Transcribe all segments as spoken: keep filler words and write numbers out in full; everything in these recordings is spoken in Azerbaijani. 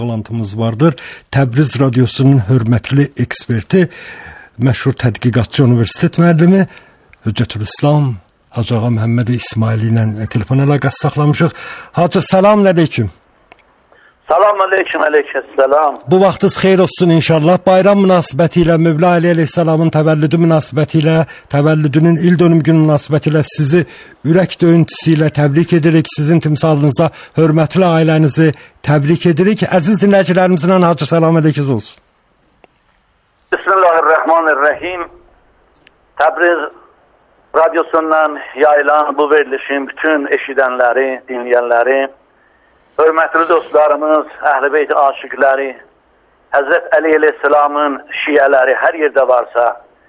bağlantımız vardır. Təbriz Radiosunun hörmətli eksperti, məşhur tədqiqatçı universitet müəllimi Hüccətülislam Hacı Ağa Məhəmməd İsmail ilə telefon əlaqəsi saxlamışıq. Hacı, salam aleyküm. Salam aleyküm, aleyküm selam. Bu vaxtınız xeyir olsun inşallah. Bayram münasibəti ilə, Mövla Ali Aleyhisselamın təvəllüdü münasibəti ilə, təvəllüdünün il dönüm günü münasibəti ilə sizi ürək döyüntüsü ilə təbrik edirik. Sizin timsalınızda hörmətli ailənizi təbrik edirik. Əziz dinləyicilərimizlə Hacı, salam aleyküm olsun. Bismillahirrahmanirrahim. Təbriz Radyosundan yayılan bu verilişin bütün eşidənləri, dinləyənləri, hörmətli dostlarımız, Əhl-i Beyt aşiqləri, Həzrət Əli Aleyhisselamın şiyələri hər yerdə varsa,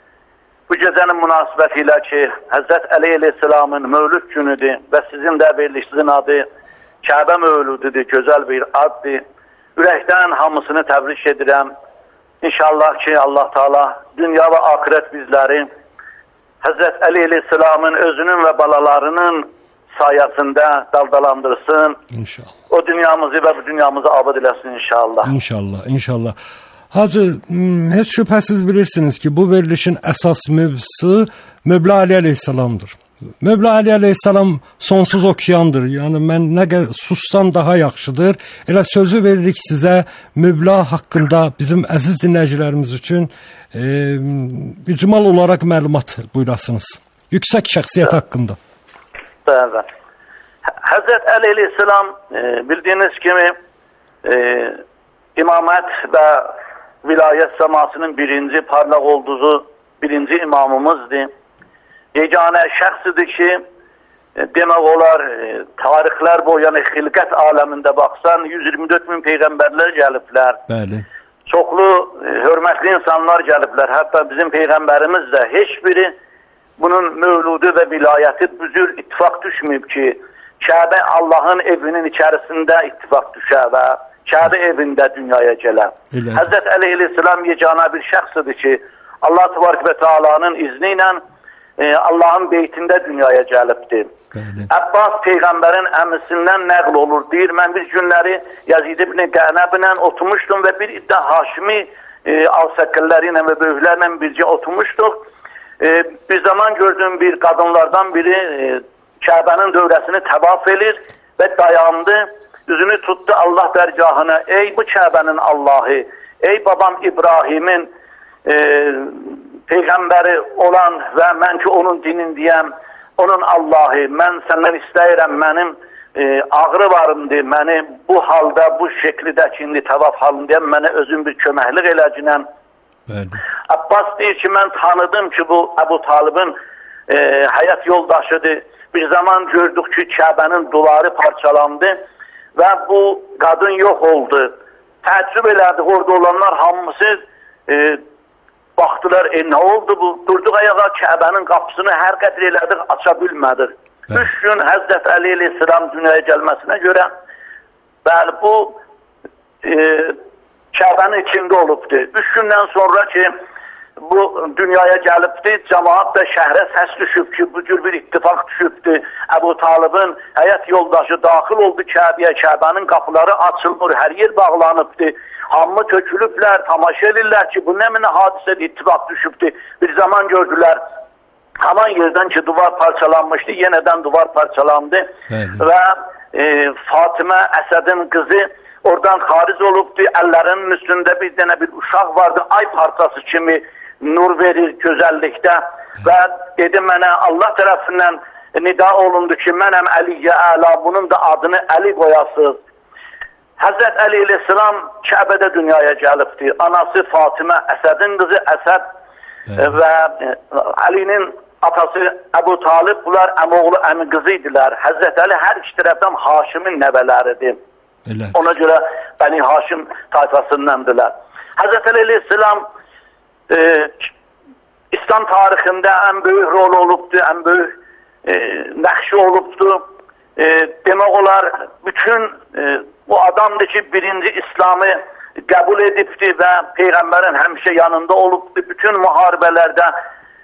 bu gecənin münasibəti ilə ki, Həzrət Əli Aleyhisselamın mövlüd günüdür və sizin də verilişinizin adı Kəbə mövlüdüdür, gözəl bir addır. Ürəkdən hamısını təbrik edirəm. İnşallah ki, Allah Teala dünya və axirət bizləri Həzrət Əli Aleyhisselamın özünün və balalarının sayəsində daldalandırsın. İnşallah. O dünyamızı və bu dünyamızı abad eləsin inşallah. İnşallah, inşallah. Hacı, heç şübhəsiz bilirsiniz ki, bu verilişin əsas mövzusu Mövla Ali Aleyhisselamdır. Mövla Ali Aleyhisselam sonsuz okeandır. Yəni, mən nə qədər sussam daha yaxşıdır. Elə sözü veririk sizə Mövla haqqında bizim əziz dinləyicilərimiz üçün e, icmal olaraq məlumat buyurasınız. Yüksək şəxsiyyət haqqında. Evet. Hazreti Ali Aleyhisselam e, bildiğiniz gibi e, imamet ve vilayet semasının birinci parlak olduğu birinci imamımızdı. Yegane şəxsidir ki e, demək olar e, tarixlər boyu, yəni xilqət aləmində baxsan yüz iyirmi dörd min peyğəmbərlər gəliblər. Bəli. Çoxlu e, hörmətli insanlar gəliblər. Hətta bizim peyğəmbərimiz də heç biri bunun mövludu və vilayəti büzür ittifak düşməyib ki, Kəbə Allahın evinin içərisində ittifak düşə və Kəbə evində dünyaya gələ. Həzrət Əli Aleyhisselam yegana bir şəxsidir ki, Allah Təbarək və Teala'nın izni ilə e, Allahın beytində dünyaya gəlibdir. Bəli. Əbbas Peyğəmbərin əmisindən nəql olur. Deyir, mən bir günləri Yazid ibn Qənəblə oturmuşdum və bir iddə Haşimi e, alsəqqəlləri ilə və böyüklərlə bircə oturmuşduq. Ee, bir zaman gördüğüm bir kadınlardan biri e, Kəbənin dövrəsini təvaf edir və dayandı, üzünü tuttu Allah dərgahına. Ey bu Kəbənin Allahı, ey babam İbrahim'in e, peyğəmbəri olan və mən ki onun dinindəyəm, onun Allahı, mən səndən istəyirəm, mənim e, ağrı varımdır, məni bu halda, bu şəklidəki indi təvaf halındayım, mənə özüm bir köməklik eləcəyəm. Bəli. Abbas deyir ki, mən tanıdım ki, bu Əbu Talibin e, həyat yoldaşıdır. Bir zaman gördük ki, Kəbənin duvarı parçalandı və bu qadın yox oldu. Təəccüb elədi, orada olanlar hamısı e, baxdılar, e, nə oldu bu? Durduq ayağa, Kəbənin qapısını hər qədər elədik, aça bilmədik. Bəli. Üç gün Həzrət Əli Aleyhisselam dünyaya gəlməsinə görə, bəli, bu e, Kəbənin içində olubdu. Üç gündən sonra ki, bu dünyaya gəlibdi, cəmaat da şəhərə səs düşüb ki, bu cür bir ittifak düşübdü. Əbu Talibin həyat yoldaşı daxil oldu Kəbəyə, Kəbənin qapıları açılmır, hər yer bağlanıbdı. Hamı tökülüblər, tamaşa edirlər ki, bu nə mənə hadisədir, ittifak düşübdü. Bir zaman gördülər, haman yerdən ki, duvar parçalanmışdı, yenədən duvar parçalandı. Bəli. Və e, Fatimə Əsədin qızı oradan xaric olubdu, əllərinin üstündə bir dənə bir uşaq vardı, ay parçası kimi nur verir gözəllikdə və dedi mənə Allah tərəfindən nida olundu ki, mənəm Əliyə Əla, bunun da adını Əli qoyasız. Həzrət Əli Aleyhisselam Kəbədə dünyaya gəlibdi. Anası Fatimə Əsədin qızı Əsəd e, və e, Əlinin atası Əbu Talib, bunlar əmoğlu əmi qızı idilər. Həzrət Əli hər iki tərəfdən Haşimin nəvələridir. Elə. Ona görə Bəni Haşim tayfasındandılar. Həzrət Əli Aleyhisselam e, İslam tarixində ən böyük rol olubdu, ən böyük e, nəqşi olubdu. E, demək olar, bütün e, bu adamdır ki, birinci İslamı qəbul edibdi və Peyğəmbərin həmişə yanında olubdu. Bütün müharibələrdə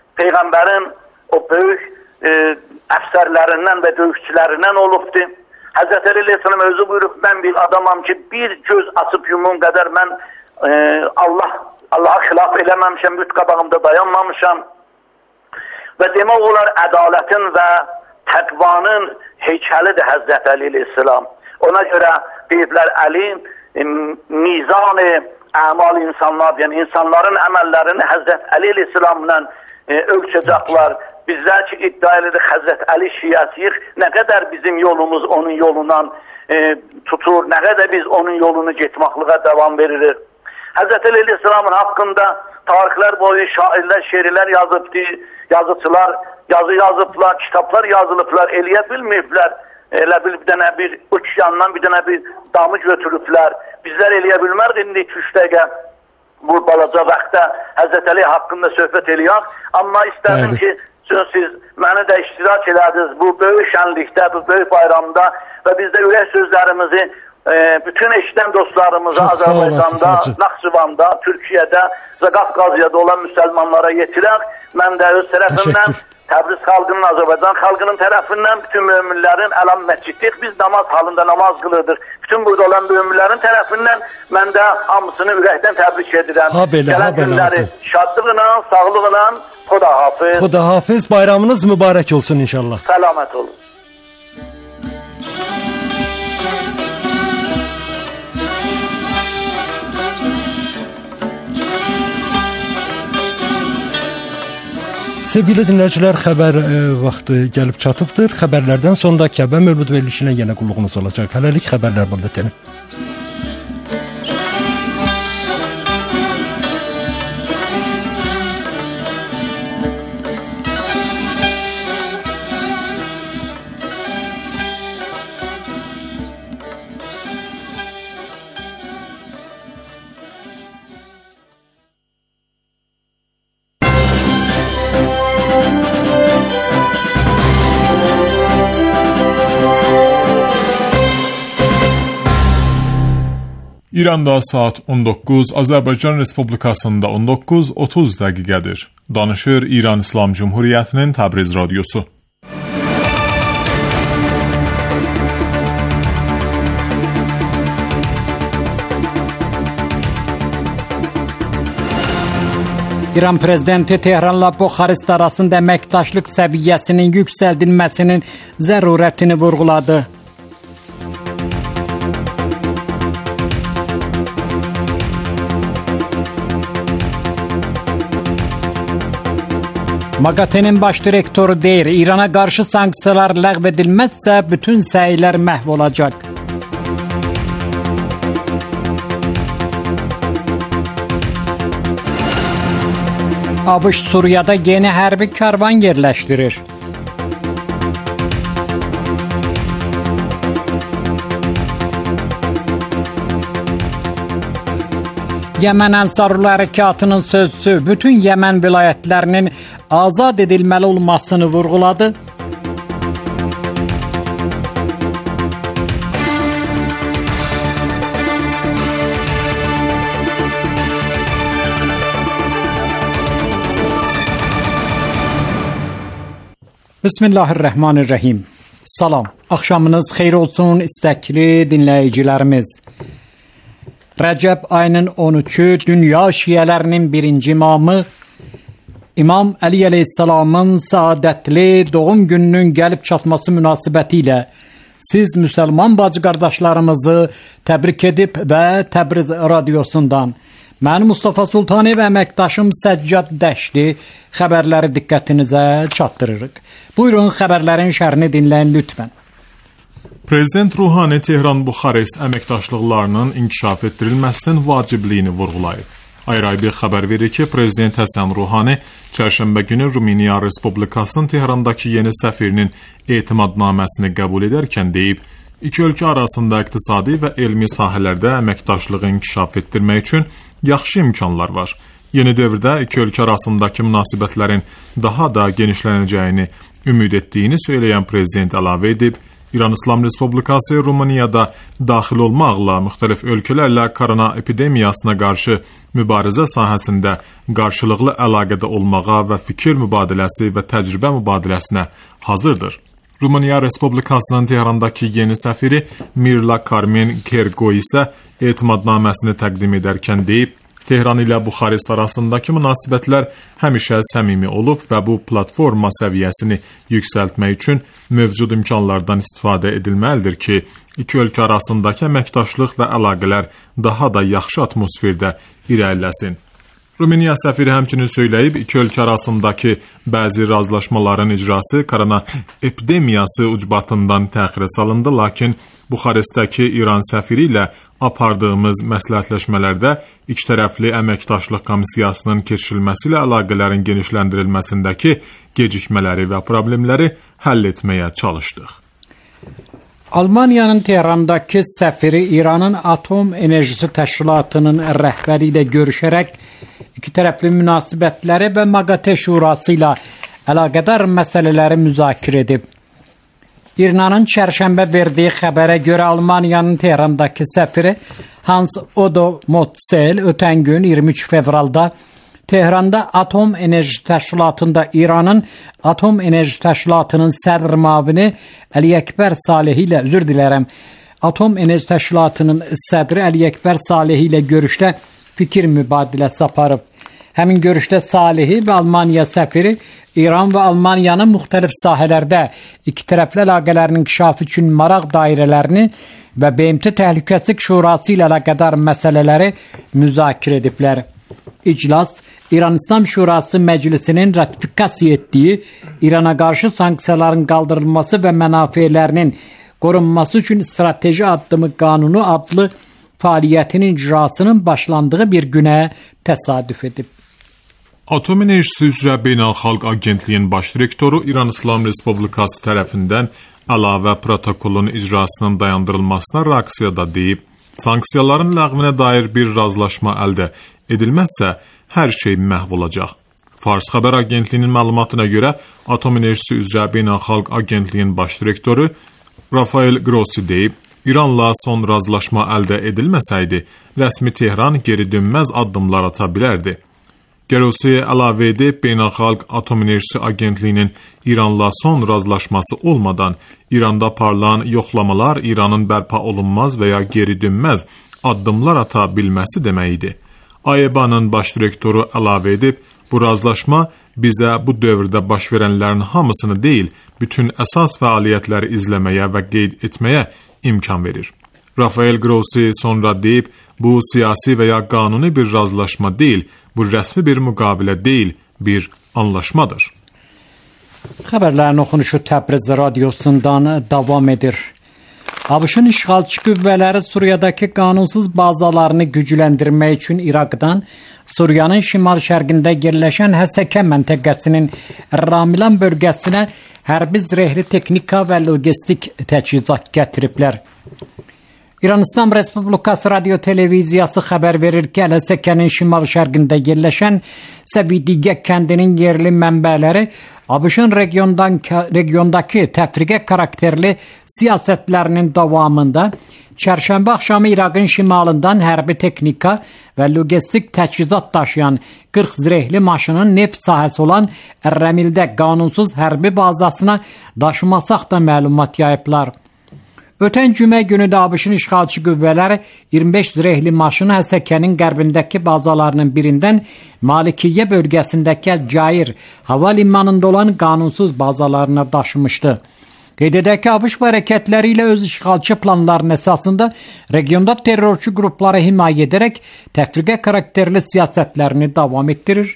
Peyğəmbərin o böyük e, əfsərlərindən və döyüşçülərindən olubdu. Həzrət Əli əleyhissalam özü buyurub, mən bir adamam ki, bir göz açıb yumum qədər mən e, Allah Allah'a xilaf eləməmişəm, büt qabağımda dayanmamışam. Və demək olar ədalətin və təqvanın heykəlidir Həzrət Əli əleyhissalam. Ona görə deyiblər, Əli e, mizan-ı əmal insanlar, yəni insanların əməllərini Həzrət Əli əleyhissalamla e, ölçəcəklər. Bizlər ki, iddia edirik Həzrət Əli şiəsiyik, nə qədər bizim yolumuz onun yolundan e, tutur, nə qədər biz onun yolunu getməklığa davam veririk. Həzrət Əli əleyhissalamın haqqında tarixlər boyu şairlər, şeirlər yazıbdı, yazıcılar yazı yazıblar, kitablar yazılıblar, eləyə bilməyiblər. Elə bil bir dənə bir uç yandan bir dənə bir damı götürüblər. Bizlər eləyə bilmərdik indi iki üç dəqiqə bu balaca vaxtda Həzrət Əli haqqında söhbət eləyək. Amma istədim ki, siz məni də iştirak elədiniz bu böyük şənlikdə, bu böyük bayramda və biz də ürək sözlərimizi e, bütün eşidən dostlarımıza Azərbaycanda, Naxçıvanda, Türkiyədə və Qafqaziyada olan müsəlmanlara yetirək. Mən də öz tərəfimdən Təbriz xalqının, Azərbaycan xalqının tərəfindən bütün möminlərin əlam məsciddik. Biz namaz halında namaz qılırdıq. Bütün burada olan möminlərin tərəfindən mən də hamısını ürəkdən təbrik edirəm. Ha belə, ha belə. Şadlıqla, sağlıqla, Xuda hafiz. Xuda hafiz. Bayramınız mübarək olsun inşallah. Səlamət olun. Sevgili dinləyicilər, xəbər e, vaxtı gəlib çatıbdır. Xəbərlərdən sonra Kəbə Mövlud verilişinə yenə qulluğunuz olacaq. Hələlik xəbərlər bültəni. İranda saat on doqquz, Azərbaycan Respublikasında on doqquz otuz dəqiqədir. Danışır İran İslam Cumhuriyyətinin Təbriz radiosu. İran prezidenti Tehranla Buxarest arasında əməkdaşlıq səviyyəsinin yüksəldilməsinin zərurətini vurğuladı. MAQATE'nin baş direktoru deyir, İrana qarşı sanksiyalar ləğv edilməzsə bütün səylər məhv olacaq. ABŞ Suriyada yeni hərbi karvan yerləşdirir. Yəmən Ənsarullah Hərəkatının sözçüsü bütün Yəmən vilayətlərinin azad edilməli olmasını vurğuladı. Bismillahirrahmanirrahim. Salam, axşamınız xeyir olsun istəkli dinləyicilərimiz. Rəcəb ayının on üçü dünya şiyələrinin birinci imamı İmam Əli əleyhissalamın saadətli doğum gününün gəlib çatması münasibəti ilə siz müsəlman bacı qardaşlarımızı təbrik edib və Təbriz radiosundan mən Mustafa Sultani və əməkdaşım Səccad Dəşti xəbərləri diqqətinizə çatdırırıq. Buyurun xəbərlərin şərhini dinləyin lütfən. Prezident Ruhani Tehran-Buxarest əməkdaşlıqlarının inkişaf etdirilməsinin vacibliyini vurğulayıb. Ayrı bir xəbər verir ki, Prezident Həsən Ruhani çərşənbə günü Rumıniya Respublikasının Tehrandakı yeni səfirinin etimadnaməsini qəbul edərkən deyib, iki ölkə arasında iqtisadi və elmi sahələrdə əməkdaşlığı inkişaf etdirmək üçün yaxşı imkanlar var. Yeni dövrdə iki ölkə arasındakı münasibətlərin daha da genişlənəcəyini ümid etdiyini söyləyən prezident əlavə edib, İran İslam Respublikası Rumuniyada daxil olmaqla müxtəlif ölkələrlə korona epidemiyasına qarşı mübarizə sahəsində qarşılıqlı əlaqədə olmağa və fikir mübadiləsi və təcrübə mübadiləsinə hazırdır. Rumıniya Respublikasının Tehrandakı yeni səfiri Mirla Karmen Kergo isə etimadnaməsini təqdim edərkən deyib, Tehran ilə Buxarest arasındakı münasibətlər həmişə səmimi olub və bu platforma səviyyəsini yüksəltmək üçün mövcud imkanlardan istifadə edilməlidir ki, iki ölkə arasındakı əməkdaşlıq və əlaqələr daha da yaxşı atmosferdə irəliləsin. Rumıniya səfiri həmçinin söyləyib, iki ölkə arasındakı bəzi razılaşmaların icrası korona epidemiyası ucbatından təxirə salındı, lakin Buxarestdəki İran səfiri ilə apardığımız məsləhətləşmələrdə ikitərəfli əməkdaşlıq komissiyasının keçirilməsi ilə əlaqələrin genişləndirilməsindəki gecikmələri və problemləri həll etməyə çalışdıq. Almaniyanın Tehrandakı səfiri İranın Atom Enerjisi Təşkilatının rəhbəri ilə görüşərək iki tərəfli münasibətləri və MAGATE Şurası ilə əlaqədar məsələləri müzakirə edib. İranın çərşənbə verdiyi xəbərə görə Almaniyanın Tehrandakı səfiri Hans Odo Motsel ötən gün iyirmi üç fevralda Tehranda Atom Enerjisi Təşkilatında İranın Atom Enerjisi Təşkilatının sədr müavini Əli Əkbər Salehi ilə, üzr dilərəm, Atom Enerjisi Təşkilatının sədri Əli Əkbər Salehi ilə görüşdə fikir mübadiləsi aparıb. Həmin görüşdə Salehi və Almaniya səfiri İran və Almaniyanın müxtəlif sahələrdə iki tərəfli əlaqələrin inkişafı üçün maraq dairələrini və B M T Təhlükəsizlik Şurası ilə əlaqədar məsələləri müzakirə ediblər. İclas, İran İslam Şurası Məclisinin ratifikasiya etdiyi İrana qarşı sanksiyaların qaldırılması və mənafelərinin qorunması üçün strateji addımı qanunu adlı fəaliyyətinin icrasının başlandığı bir günə təsadüf edib. Atom Enerjisi üzrə Beynəlxalq Agentliyin baş direktoru İran İslam Respublikası tərəfindən əlavə protokolun icrasının dayandırılmasına reaksiyada deyib, sanksiyaların ləğvinə dair bir razılaşma əldə edilməzsə, hər şey məhv olacaq. Fars Xəbər Agentliyinin məlumatına görə Atom Enerjisi üzrə Beynəlxalq Agentliyin baş direktoru Rafael Grossi deyib, İranla son razılaşma əldə edilməsəydi, rəsmi Tehran geri dönməz addımlar ata bilərdi. Grossi əlavə edib, Beynəlxalq Atom Enerjisi Agentliyinin İranla son razılaşması olmadan İranda parlayan yoxlamalar İranın bərpa olunmaz və ya geri dönməz addımlar ata bilməsi deməkdir. A E B-nın baş direktoru əlavə edib, bu razılaşma bizə bu dövrdə baş verənlərin hamısını deyil, bütün əsas fəaliyyətləri izləməyə və qeyd etməyə imkan verir. Rafael Grossi sonra deyib, bu siyasi və ya qanuni bir razılaşma deyil, bu rəsmi bir müqavilə deyil, bir anlaşmadır. Xəbərlərin oxunuşu Təbriz radiosundan davam edir. ABŞ-ın işğalçı qüvvələri Suriyadakı qanunsuz bazalarını gücləndirmək üçün İraqdan Suriyanın şimal-şərqində yerləşən Həsəkə məntəqəsinin Ramilan bölgəsinə hərbi zirehli texnika və logistik təchizat gətiriblər. İran İslam Respublikası Radio Televiziyası xəbər verir ki, Həsəkənin şimal-şərqində yerləşən Səvidiyyə kəndinin yerli mənbələri ABŞ-ın regiondan, regiondakı təfriqə karakterli siyasətlərinin davamında çərşənbə axşamı İraqın şimalından hərbi texnika və logistik təchizat daşıyan qırx zirehli maşının neft sahəsi olan Ərrəmildə qanunsuz hərbi bazasına daşıması haqqında məlumat yayıblar. Ötən cümə günü də ABŞ-ın işğalçı qüvvələri iyirmi beş zirehli maşını Həsəkənin qərbindəki bazalarının birindən Malikiyyə bölgəsindəki Əl-Cair hava limanında olan qanunsuz bazalarına daşımışdı. Qeyd edək ki, ABŞ bu hərəkətləri ilə öz işğalçı planlarının əsasında regionda terrorçu qrupları himayə edərək təfriqə karakterli siyasətlərini davam etdirir.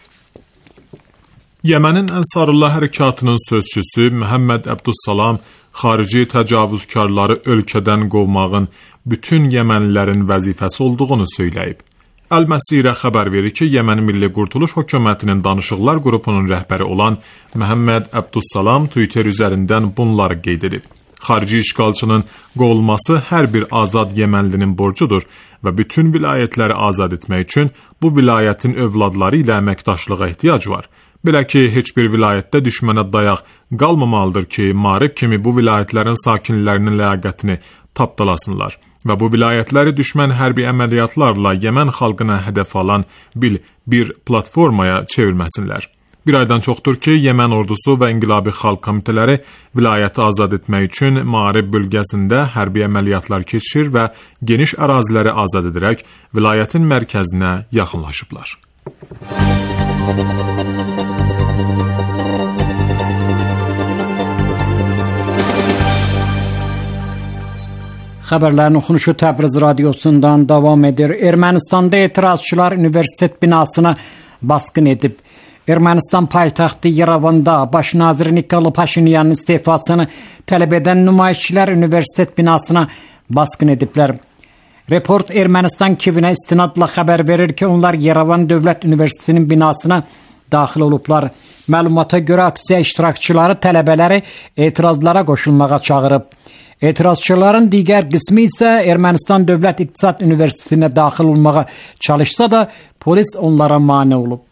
Yəmənin Ənsarullah hərəkatının sözçüsü Məhəmməd Əbdüssalam xarici təcavüzkarları ölkədən qovmağın bütün yəmənlilərin vəzifəsi olduğunu söyləyib. Əl-Məsirə xəbər verir ki, Yəmən Milli Qurtuluş Hökumətinin danışıqlar qrupunun rəhbəri olan Məhəmməd Əbdüssalam Twitter üzərindən bunları qeyd edib. Xarici işğalçının qovulması hər bir azad yəmənlinin borcudur və bütün vilayətləri azad etmək üçün bu vilayətin övladları ilə əməkdaşlığa ehtiyac var. Belə ki, heç bir vilayətdə düşmənə dayaq qalmamalıdır ki, Marib kimi bu vilayətlərin sakinlərinin ləyaqətini tapdalasınlar və bu vilayətləri düşmən hərbi əməliyyatlarla Yəmən xalqına hədəf alan bil bir platformaya çevirməsinlər. Bir aydan çoxdur ki, Yemen ordusu və İnqilabi Xalq Komitələri vilayəti azad etmək üçün Mağrib bölgəsində hərbi əməliyyatlar keçirir və geniş əraziləri azad edərək vilayətin mərkəzinə yaxınlaşıblar. Xəbərlərin oxunuşu Təbriz radiosundan davam edir. Ermənistanda etirazçılar universitet binasına baskın edib. Ermənistan paytaxtı Yerevanda baş nazir Nikol Paşinyanın istifasını tələb edən nümayişçilər universitet binasına baskın ediblər. Report Ermənistan Kivinə istinadla xəbər verir ki, onlar Yerevan Dövlət Universitetinin binasına daxil olublar. Məlumata görə aksiya iştirakçıları tələbələri etirazlara qoşulmağa çağırıb. Etirazçıların digər qismi isə Ermənistan Dövlət İqtisad Universitetinə daxil olmağa çalışsa da polis onlara mane olub.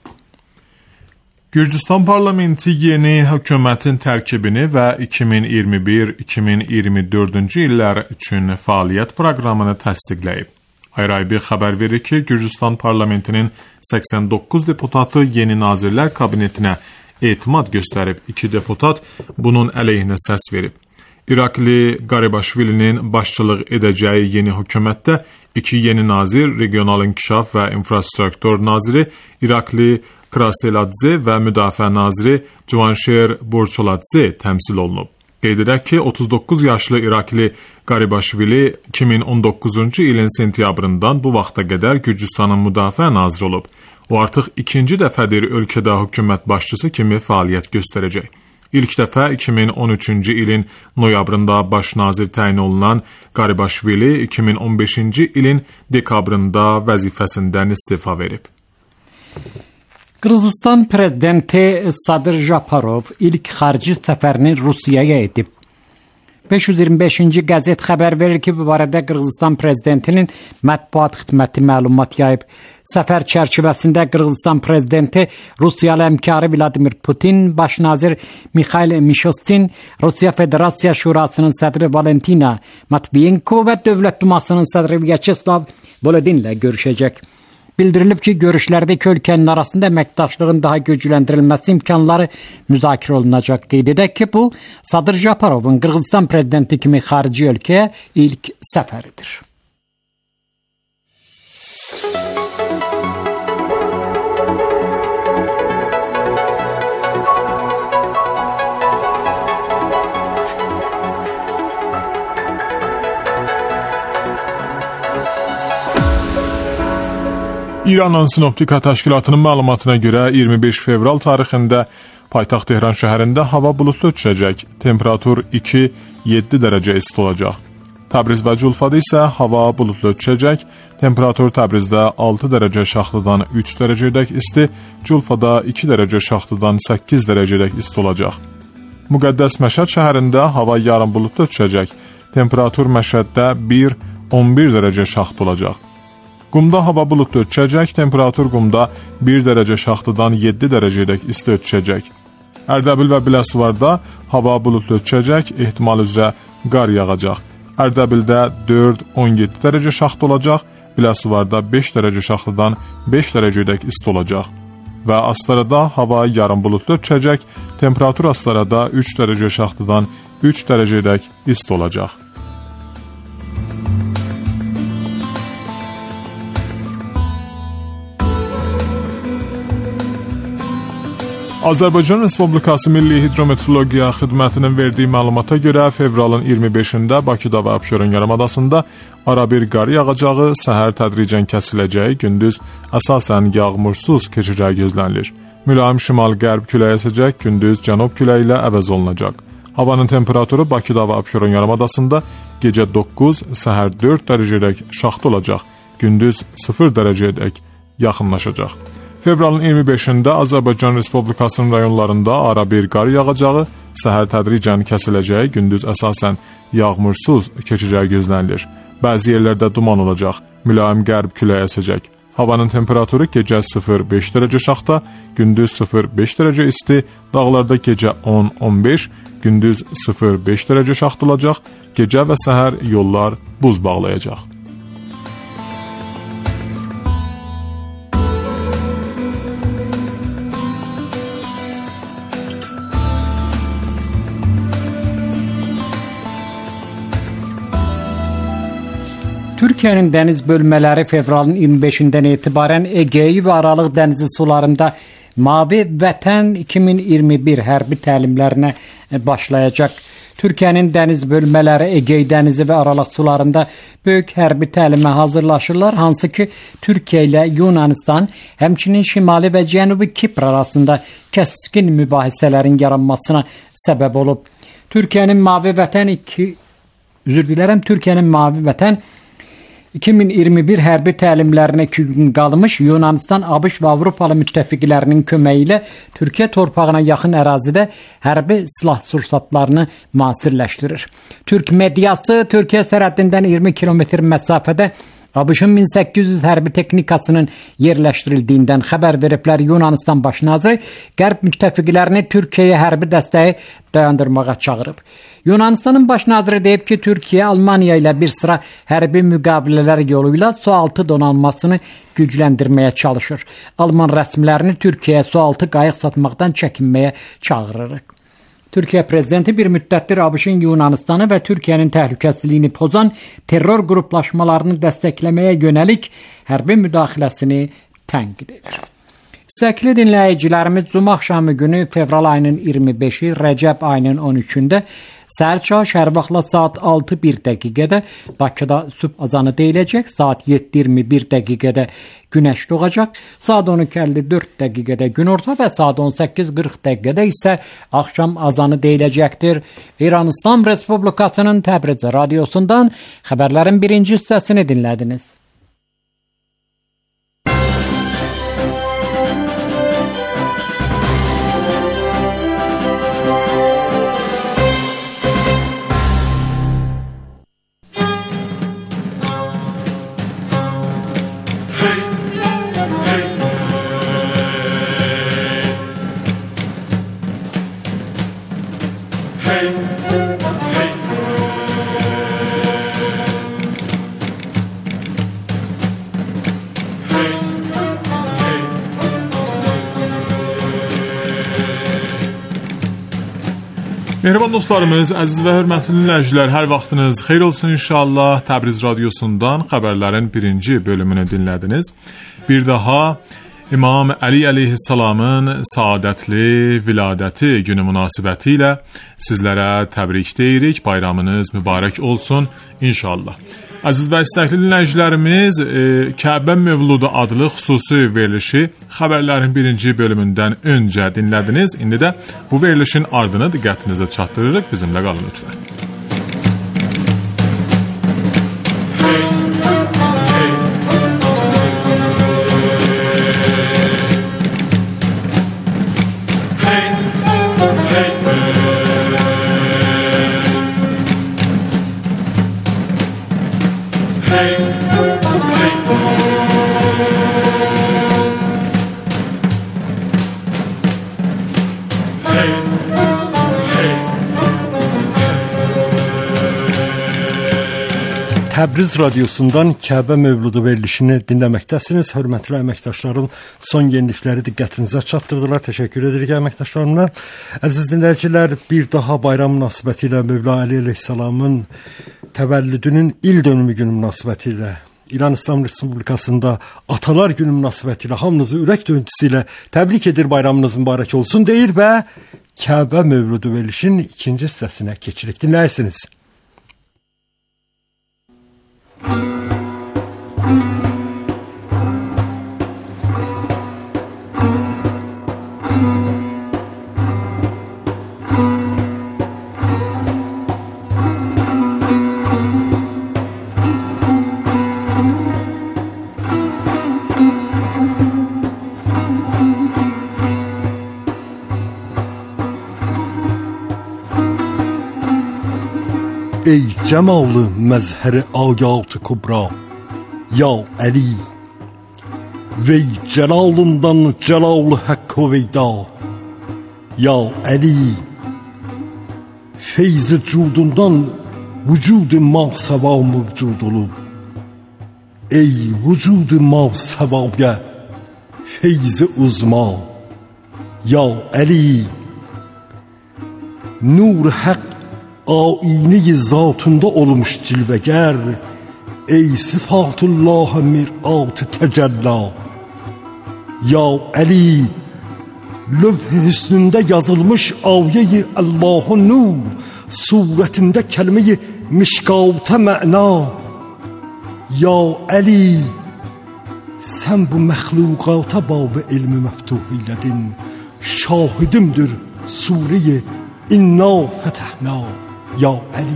Gürcüstan parlamenti yeni hökumətin tərkibini və iki min iyirmi bir iki min iyirmi dördüncü illər üçün fəaliyyət proqramını təsdiqləyib. Ayraybi xəbər verir ki, Gürcüstan parlamentinin səksən doqquz deputatı yeni nazirlər kabinetinə etimad göstərib. İki deputat bunun əleyhinə səs verib. İrakli Qaribaşvilinin başçılıq edəcəyi yeni hökumətdə iki yeni nazir, regional inkişaf və infrastruktur naziri İrakli Kraseladze və müdafiə naziri Cavanşir Borçoladze təmsil olunub. Qeyd edək ki, otuz doqquz yaşlı İrakli Qaribaşvili iki min on doqquzuncu ilin sentyabrından bu vaxta qədər Gürcüstanın müdafiə naziri olub. O artıq ikinci dəfədir ölkədə hökumət başçısı kimi fəaliyyət göstərəcək. İlk dəfə iki min on üçüncü ilin noyabrında baş nazir təyin olunan Qaribaşvili iki min on beşinci ilin dekabrında vəzifəsindən istifa verib. Qırğızistan prezidenti Sadir Japarov ilk xarici səfərini Rusiyaya edib. beş yüz iyirmi beşinci qəzet xəbər verir ki, bu barədə Qırğızistan prezidentinin mətbuat xidməti məlumat yayıb. Səfər çərçivəsində Qırğızistan prezidenti Rusiyalı həmkarı Vladimir Putin, baş nazir Mikhail Mishustin, Rusiya Federasiya Şurasının sədri Valentina Matviyenko və Dövlət Dumasının sədri Vyacheslav Volodinlə görüşəcək. Bildirilib ki, görüşlərdə iki ölkənin arasında əməkdaşlığın daha gücləndirilməsi imkanları müzakirə olunacaq. Qeyd edək ki, bu Sadir Japarovun Qırğızistan prezidenti kimi xarici ölkəyə ilk səfəridir. İranın Sinoptika Təşkilatının məlumatına görə iyirmi beş fevral tarixində paytaxt Tehran şəhərində hava buludlu düşəcək, temperatur iki yeddi dərəcə isti olacaq. Təbriz və Culfada isə hava buludlu düşəcək, temperatur Təbrizdə altı dərəcə şaxtadan üç dərəcədək isti, Culfada iki dərəcə şaxtadan səkkiz dərəcədək isti olacaq. Müqəddəs Məşəd şəhərində hava yarım buludlu düşəcək, temperatur Məşəddə bir on bir dərəcə şaxta olacaq. Qumda hava buludlu düşəcək, temperatur Qumda bir dərəcə şaxtadan yeddi dərəcədək isti düşəcək. Ərdəbil və Biləsuvarda hava buludlu düşəcək, ehtimal üzrə qar yağacaq. Ərdəbildə dörd on yeddi dərəcə şaxta olacaq, Biləsuvarda beş dərəcə şaxtadan beş dərəcədək isti olacaq. Və Astarada hava yarım buludlu düşəcək, temperatur Astarada üç dərəcə şaxtadan üç dərəcədək isti olacaq. Azərbaycan Respublikası Milli Hidrometeorologiya Xidmətinin verdiyi məlumata görə fevralın iyirmi beşində Bakıda və Abşeron yarımadasında arabir qar yağacağı, səhər tədricən kəsiləcəyi, gündüz əsasən yağmursuz keçəcəyi gözlənilir. Mülayim şimal-qərb küləyi əsəcək, gündüz cənub küləyi ilə əvəz olunacaq. Havanın temperaturu Bakıda və Abşeron yarımadasında gecə doqquz, səhər dörd dərəcədək şaxta olacaq, gündüz sıfır dərəcədək yaxınlaşacaq. Fevralın iyirmi beşində Azərbaycan Respublikasının rayonlarında arabir qar yağacağı, səhər tədricən kəsiləcəyi, gündüz əsasən yağmursuz keçəcəyi gözlənilir. Bəzi yerlərdə duman olacaq, mülayim qərb küləyi əsəcək. Havanın temperaturu gecə sıfır beş dərəcə şaxta, gündüz sıfır beş dərəcə isti, dağlarda gecə on on beş, gündüz sıfır beş dərəcə şaxta olacaq, gecə və səhər yollar buz bağlayacaq. Türkiye'nin deniz bölmeleri fevralın iyirmi beşinden itibaren Ege'yi ve Aralıq Denizi sularında Mavi Vətən iki min iyirmi bir hərbi təlimlərinə başlayacaq. Türkiye'nin deniz bölmeleri Ege Denizi ve Aralıq sularında büyük hərbi təlimə hazırlaşırlar. Hansı ki Türkiye ile Yunanistan, həmçinin Şimali ve Cənubi Kipr arasında kəskin mübahisələrin yaranmasına səbəb olub. Türkiye'nin Mavi Vətən iki Üzür dilerim. Türkiye'nin Mavi Vətən iki min iyirmi bir hərbi təlimlərinə iki gün qalmış. Yunanistan, ABŞ ve Avropalı müttəfiqlərinin köməyi ilə Türkiye torpağına yaxın ərazidə hərbi silah sursatlarını müasirləşdirir. Türk mediası Türkiye sərhəddindən iyirmi kilometr məsafədə ABŞ-ın min səkkiz yüz hərbi texnikasının yerləşdirildiyindən xəbər veriblər. Yunanistan baş naziri qərb müttəfiqlərini Türkiyəyə hərbi dəstəyi dayandırmağa çağırıb. Yunanistanın baş naziri deyib ki, Türkiye Almanya ilə bir sıra hərbi müqavilələr yoluyla sualtı donanmasını gücləndirməyə çalışır. Alman rəsmilərini Türkiyəyə sualtı qayıq satmaqdan çəkinməyə çağırırıq. Türkiye prezidenti bir müddətdir ABŞ-ın Yunanistanı və Türkiye'nin təhlükəsizliyini pozan terror qruplaşmalarını dəstəkləməyə yönəlik hərbi müdaxiləsini tənqid edir. İstəkli dinləyicilərimiz, Cuma axşamı günü fevral ayının iyirmi beşi, Rəcəb ayının on üçündə səhər çağı şəhər vaxtla saat altı bir dəqiqədə Bakıda sübh azanı deyiləcək. Saat yeddi iyirmi bir dəqiqədə günəş doğacaq. Saat on iki əlli dörd dəqiqədə günorta və saat on səkkiz qırx dəqiqədə isə axşam azanı deyiləcəkdir. İran İslam Respublikasının Təbriz radiosundan xəbərlərin birinci hissəsini dinlədiniz. Mehriban dostlarımız, əziz və hörmətli dinləyicilər, hər vaxtınız xeyir olsun inşallah. Təbriz radiosundan xəbərlərin birinci bölümünü dinlədiniz. Bir daha İmam Əli əleyhissalamın saadətli viladəti günü münasibəti ilə sizlərə təbrik deyirik. Bayramınız mübarək olsun inşallah. Əziz və istəkli dinləyicilərimiz, e, Kəbə Mövludu adlı xüsusi verilişi xəbərlərin birinci bölümündən öncə dinlədiniz. İndi də bu verilişin ardını diqqətinizə çatdırırıq. Bizimlə qalın lütfən. Təbriz radiosundan Kəbə Mövludu verilişini dinləməkdəsiniz. Hörmətli əməkdaşlarım, son yenilikləri diqqətinizə çatdırdılar. Təşəkkür edirik əməkdaşlarımla. Əziz dinləyicilər, bir daha bayram münasibəti ilə Mövla Əli əleyhissalamın təvəllüdünün il dönümü günü münasibəti ilə İran İslam Respublikasında Atalar Günü münasibəti ilə hamınızı ürək döyüntüsü ilə təbrik edir, bayramınız mübarək olsun deyir və Kəbə Mövludu verilişin ikinci hissəsinə keçirik. Dinləyirsiniz. Ey cemalı mezheri ayat-ı kubra, ya Ali, vey celalından celal hakkı veyda, ya Ali, feyzi cudundan vücudu mav seva mevcud olub. Ey vücudu mav sevaya, feyzi uzma, ya Ali, nur hak ayini zatında olmuş cilveger, ey sıfatullah mirat-ı tecella. Ya Ali, lövh-i hüsnündə yazılmış aye-i Allah'ın nur suretinde kelime-i mişkat-ı mə'na. Ya Ali, sen bu məxlukata babı ilmi məftuh eyledin. Şahidimdir Sure-i İnna fetehna. Ya Ali.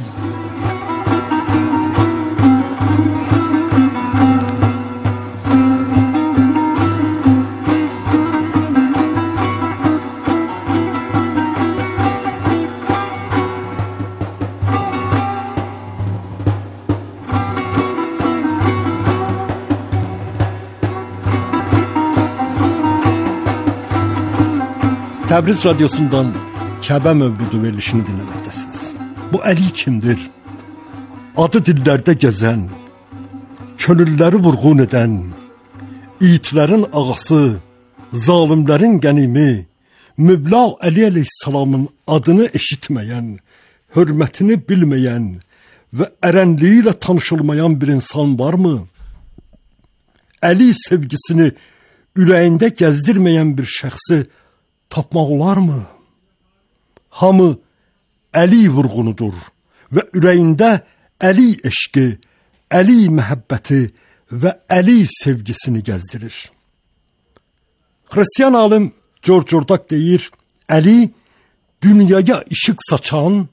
Təbriz Radyosu'ndan Kəbə Mövlüdü verilişini dinləməkdəsiniz. Bu Əli kimdir? Adı dillərdə gəzən, könülləri vurğun edən, yiğitlərin ağası, zalimlərin qənimi, Mübla Əli əleyhissalamın adını eşitməyən, hörmətini bilməyən və ərənliyi ilə tanışılmayan bir insan varmı? Əli sevgisini ürəyində gəzdirməyən bir şəxsi tapmaq olar mı? Hamı Əli vurğunudur və ürəyində Əli eşqi, Əli məhəbbəti və Əli sevgisini gəzdirir. Hristiyan alim George Jordak deyir, Əli dünyaya işıq saçan,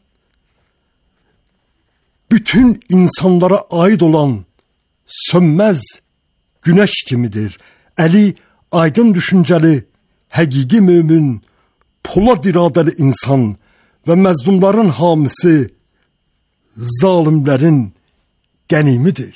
bütün insanlara aid olan sönməz güneş kimidir. Əli aydın düşüncəli, həqiqi mümin, polad iradəli insan və məzlumların hamisi, zalimlərin qənimidir.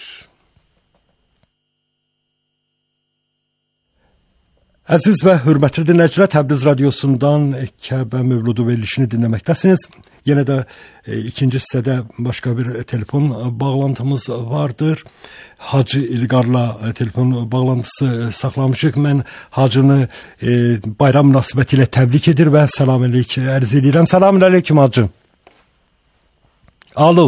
Əziz və hörmətli dinləyicilər, Təbriz Radyosu'ndan Kəbə Mövlüdü verilişini dinləməkdəsiniz. Yenə də e, ikinci hissədə başqa bir telefon bağlantımız vardır. Hacı İlqarla e, telefon bağlantısı saxlamışıq. Mən Hacını e, bayram münasibəti ilə təbrik edir və salam əleykum ərz edirəm. Salam əleykum Hacı. Alo.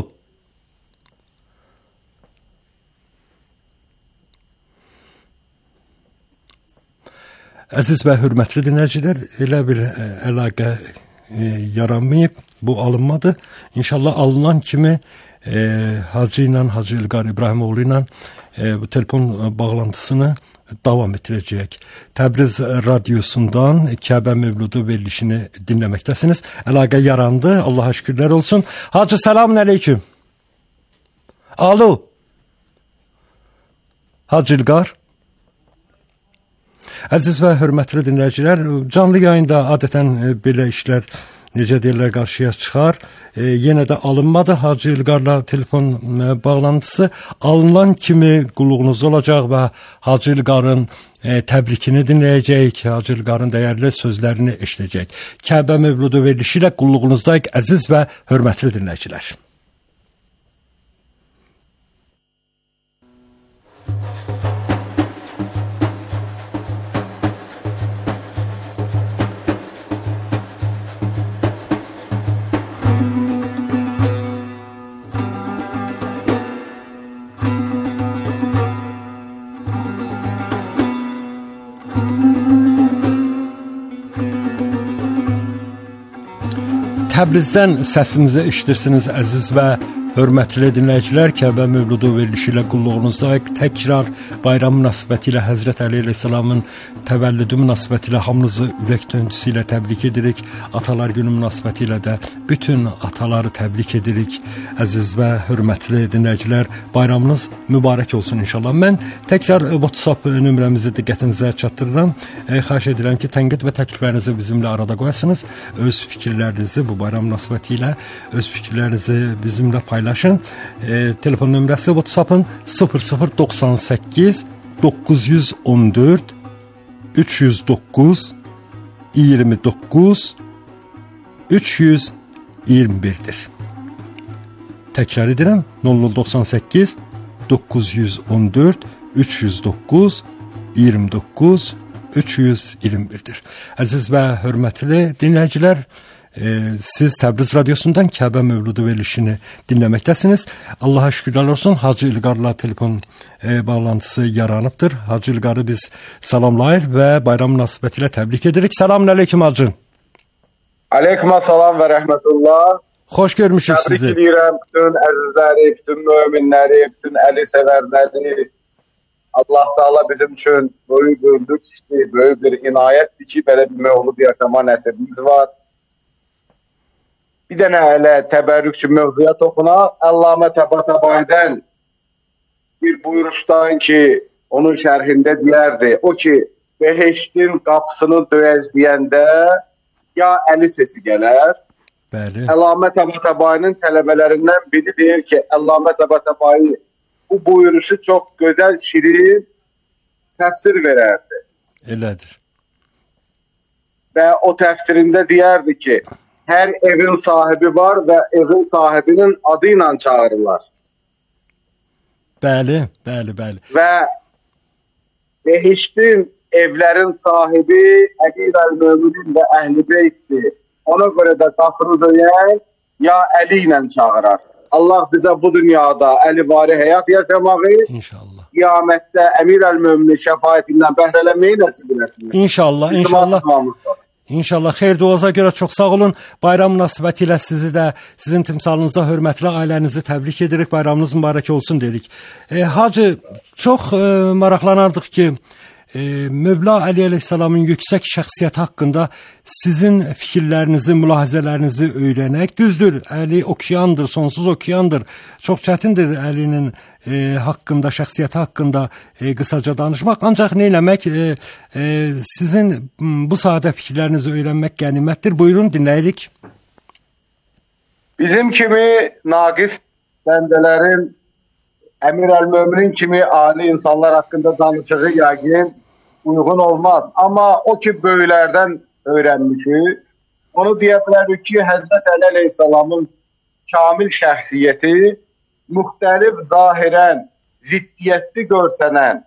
Əziz və hörmətli dinləyicilər, elə bir ə, əlaqə ə, yaranmayıb, bu alınmadı. İnşallah alınan kimi ə, Hacı ilə, Hacı İlqar İbrahimoğlu ilə ə, bu telefon bağlantısını davam etdirəcək. Təbriz Radyosu'ndan Kəbə Mövlüdü verilişini dinləməkdəsiniz. Əlaqə yarandı, Allaha şükürlər olsun. Hacı, selamun aleyküm. Alo. Hacı İlqar. Əziz və hörmətli dinləyicilər, canlı yayında adətən e, belə işlər necə deyirlər qarşıya çıxar. E, yenə də alınmadı Hacı İlqarla telefon e, bağlantısı. Alınan kimi qulluğunuzda olacaq və Hacı İlqarın e, təbrikini dinləyəcək, Hacı İlqarın dəyərli sözlərini eşidəcək. Kəbə Mövlüdü verilişi ilə qulluğunuzdayıq əziz və hörmətli dinləyicilər. Təbrizdən səsimizi eşidirsiniz əziz və hörmətli dinləyicilər. Kəbə Mövlüdü verilişi ilə qulluğunuzdayıq. Təkrar bayram münasibəti ilə Həzrət Əli əleyhissalamın təvəllüdü münasibəti ilə hamınızı ürək döntüsü ilə təbrik edirik. Atalar günü münasibəti ilə də bütün ataları təbrik edirik. Əziz və hörmətli dinləyicilər, bayramınız mübarək olsun inşallah. Mən təkrar WhatsApp nömrəmizi diqqətinizə çatdırıram. E, xahiş edirəm ki, tənqid və təkliflərinizi bizimlə arada qoyasınız. Öz fikirlərinizi bu bayram münasibəti ilə öz fikirlərinizi bizimlə paylaşın. E, telefon nömrəsi WhatsApp'ın sıfır sıfır doxsan səkkiz doqquz yüz on dörd üç yüz doqquz iyirmi doqquz üç yüz iyirmi bir'dir. Təkrar edirəm, sıfır sıfır doxsan səkkiz doqquz yüz on dörd üç yüz doqquz iyirmi doqquz üç yüz iyirmi bir'dir. Əziz və hörmətli dinləyicilər, Siz Təbriz Radyosu'ndan Kəbə Mövludu verilişini dinləməkdəsiniz. Allaha şükürlər olsun. Hacı İlqarla telefon e, bağlantısı yaranıbdır. Hacı İlqarı biz salamlayır və bayram münasibətilə təbrik edirik. Selamun aleyküm hacı. Aleyküm salam və rəhmətullah. Xoş görmüşük sizi. Təbrik edirəm bütün əzizləri, bütün möminləri, bütün əli sevərləri. Allah Teala bizim üçün böyük bir lütfdir, böyük bir inayətdir ki, belə bir mövlud yaşama nəsibimiz var. Bir dənə elə təbərrükçü mövzuya toxunaq. Allamə Təbatabay'dan bir buyuruşdan ki, onun şərhində deyərdi. O ki, beheştin qapısını döyəcləyəndə ya əli sesi gələr. Bəli. Allamə Təbatabay'ın tələbələrindən biri deyir ki, Allamə Təbatabay'ı bu buyuruşu çox gözəl, şirin təfsir verərdi. Elədir. Və o təfsirində deyərdi ki, hər evin sahibi var və evin sahibinin adı ilə çağırırlar. Bəli, bəli, bəli. Və behiştin evlərin sahibi Əmir əl-Möminin və Əhl-i Beytdir. Ona görə də qapını döyən ya Əli ilə çağırar. Allah bizə bu dünyada əli-vari həyat yaşamağı, İnşallah. qiyamətdə Əmir əl-Möminin şəfaətindən bəhrələməyi nəsib eləsin. İnşallah, inşallah. İnşallah. Xeyr duaza görə çox sağ olun. Bayram münasibəti ilə sizi də, sizin timsalınızda hörmətli ailənizi təbrik edirik. Bayramınız mübarək olsun dedik. E, Hacı, çox e, maraqlanardıq ki, e, Mövla Əli əleyhissalamın yüksək şəxsiyyəti haqqında sizin fikirlərinizi, mülahizələrinizi öyrənək. Düzdür, Əli okeandır, sonsuz okeandır. Çox çətindir Əlinin e, haqqında, şəxsiyyəti haqqında e, qısaca danışmaq. Ancaq nə eləmək, e, e, sizin bu sahədə fikirlərinizi öyrənmək qənimətdir. Buyurun, dinləyirik. Bizim kimi naqis bəndələrin Əmir əl-Möminin kimi ali insanlar haqqında danışığı yəqin uyğun olmaz. Amma o ki, böyüklərdən öyrənmişik, onu deyə bilərik ki, Həzrət Əli əleyhissalamın kamil şəxsiyyəti müxtəlif zahirən, ziddiyyətli görsənən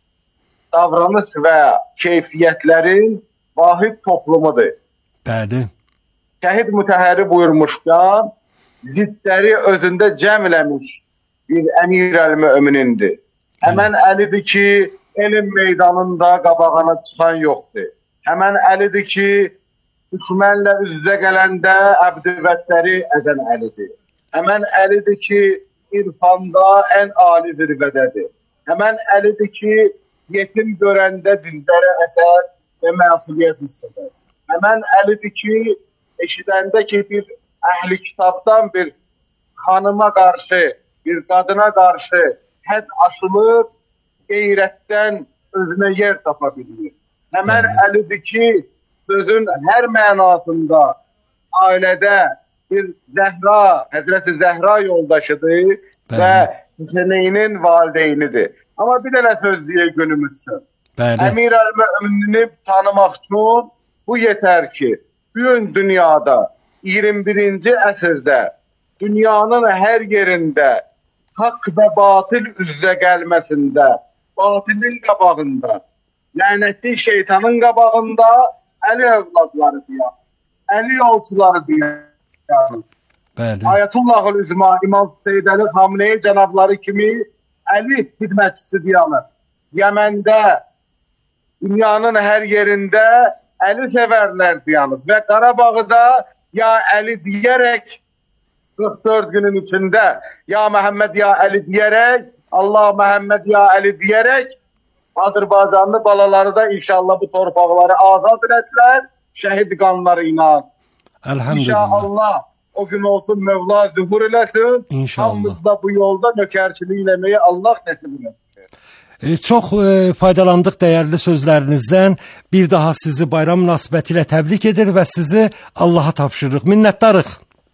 davranış və keyfiyyətlərin vahid toplumudur. Bəli. Şəhid Mütəhərri buyurmuşdan, ziddləri özündə cəmləmiş bir Əmir əl-Möminindir. Həmən Əlidir ki, elm meydanında qabağına çıxan yoxdur. Həmən Əlidir ki, düşmənlə üz-üzə gələndə əbdivətləri əzən Əlidir. Həmən Əlidir ki, irfanda ən ali zirvədədir. Həmən Əlidir ki, yetim görəndə dizlərə əsər və məsuliyyət hissədir. Həmən Əlidir ki, eşidəndə ki, bir əhli kitabdan bir xanıma qarşı, bir qadına qarşı hədd aşılıb, qeyrətdən özünə yer tapa bilir. Həmən Əlidir ki, sözün hər mənasında ailədə bir Zəhra, Həzrəti Zəhra yoldaşıdır Bəli. Və Hüseynin valideynidir. Amma bir dənə söz deyək günümüz üçün. Əmir əl-Mömini tanımaq üçün bu yetər ki, bugün dünyada iyirmi birinci əsrdə dünyanın hər yerində haqq və batil üzrə gəlməsində, batilin qabağında, lənətli şeytanın qabağında Əli övladları deyək, Əli yolçuları deyək. Ayətullahul Üzma İmam Seyyid Əli Xameneyi cənabları kimi Əli xidmətçisi deyək. Yəməndə, dünyanın hər yerində Əli sevərlər deyək. Və Qarabağda ya Əli deyərək qırx dörd günün içində ya Məhəmməd ya Əli deyərək, Allah Məhəmməd ya Əli deyərək Azərbaycanlı balaları da inşallah bu torpaqları azad edədilər, şəhid qanları ilə. İnşallah o gün olsun Mevla zühur eləsin. Hamımız da bu yolda nökərçilik eləməyi Allah nəsib eləsin. E, çox e, faydalandıq dəyərli sözlərinizdən. Bir daha sizi bayram münasibəti ilə təbrik edir və sizi Allaha tapşırırıq. Minnətdarıq.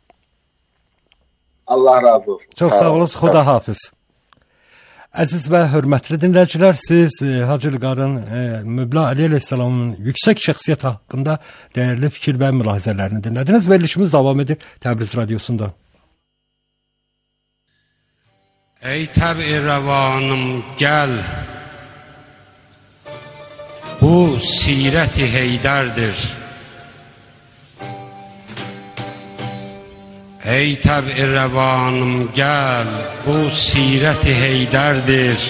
Allah razı olsun. Çox sağ olasınız. Xuda hafiz. Əziz və hörmətli dinləyicilər, siz e, Hacı İlqarın e, Mövla Əli əleyhissalamın yüksək şəxsiyyət haqqında dəyərli fikir və mülahizələrini dinlədiniz. Verilişimiz davam edir Təbriz Radiosunda. Ey təb-i rəvanım gəl, bu sirət-i Heydərdir. Ey təb-i rəvanım gəl, bu sirət-i Heydərdir.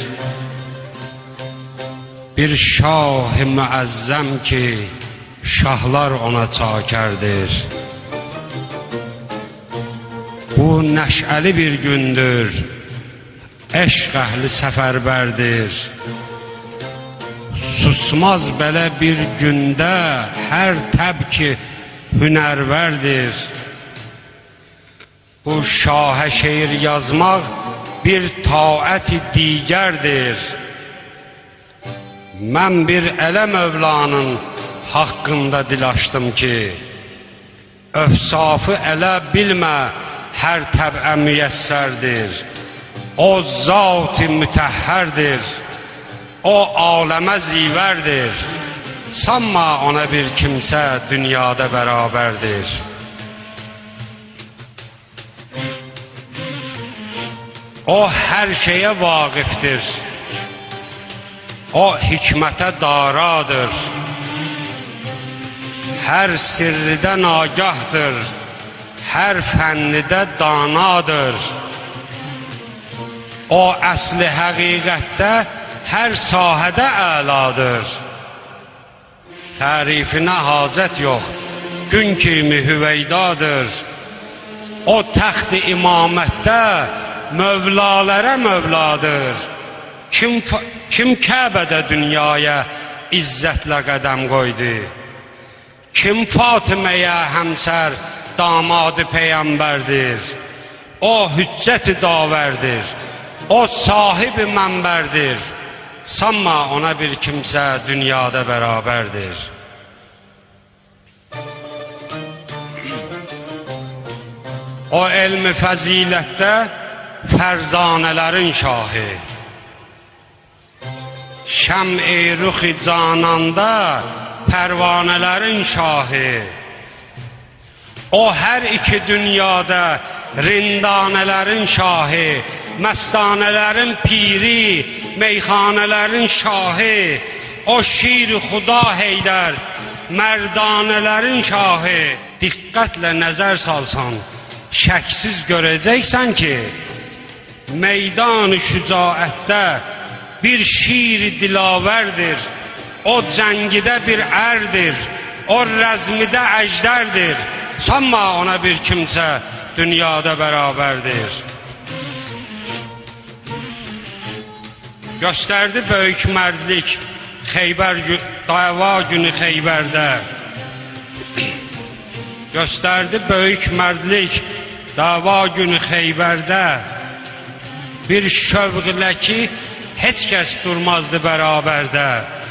Bir şah-ı müəzzəm ki, şahlar ona çakərdir. Bu nəşəli bir gündür, eşq əhli səfərbərdir. Susmaz belə bir gündə hər təb ki hünərvərdir. Bu şahə şeir yazmaq bir taət-i digərdir. Mən bir ələ Mövlanın haqqında dil açdım ki, öfsafı ələ bilmə hər təbə müyəssərdir. O zat-ı mütəhhərdir, o aləmə zivərdir. Sanma ona bir kimsə dünyada bərabərdir. O hər şeyə vaqifdir, o hikmətə daradır. Hər sirridən agahdır, hər fənnidə danadır. O əsli həqiqətdə hər sahədə əladır. Tərifinə hacət yox, gün kimi hüveydadır. O təxt-i imamətdə mövlalərə mövladır. Kim, kim Kəbədə dünyaya izzətlə qədəm qoydu? Kim Fatiməyə həmsər damadı peyğəmbərdir? O hüccət-i davərdir, o sahibi mənbərdir. Sanma ona bir kimsə dünyada bərabərdir. O elmi fəzilətdə fərzanələrin şahı, şəm-i ruxi cananda pərvanələrin şahı. O hər iki dünyada rindanələrin şahı, məstanələrin piri, meyxanələrin şahı. O şir xuda Heydər, mərdanələrin şahı. Diqqətlə nəzər salsan, şəksiz görəcəksən ki, meydan-ı şücaətdə bir şir dilavərdir. O cəngidə bir ərdir, o rəzmidə əjdərdir. Sanma ona bir kimsə dünyada bərabərdir. Göstərdi böyük mərdlik Xeybər dava günü Xeybərdə. Göstərdi böyük mərdlik dava günü Xeybərdə. Bir şövqlə ki heç kəs durmazdı bərabərdə.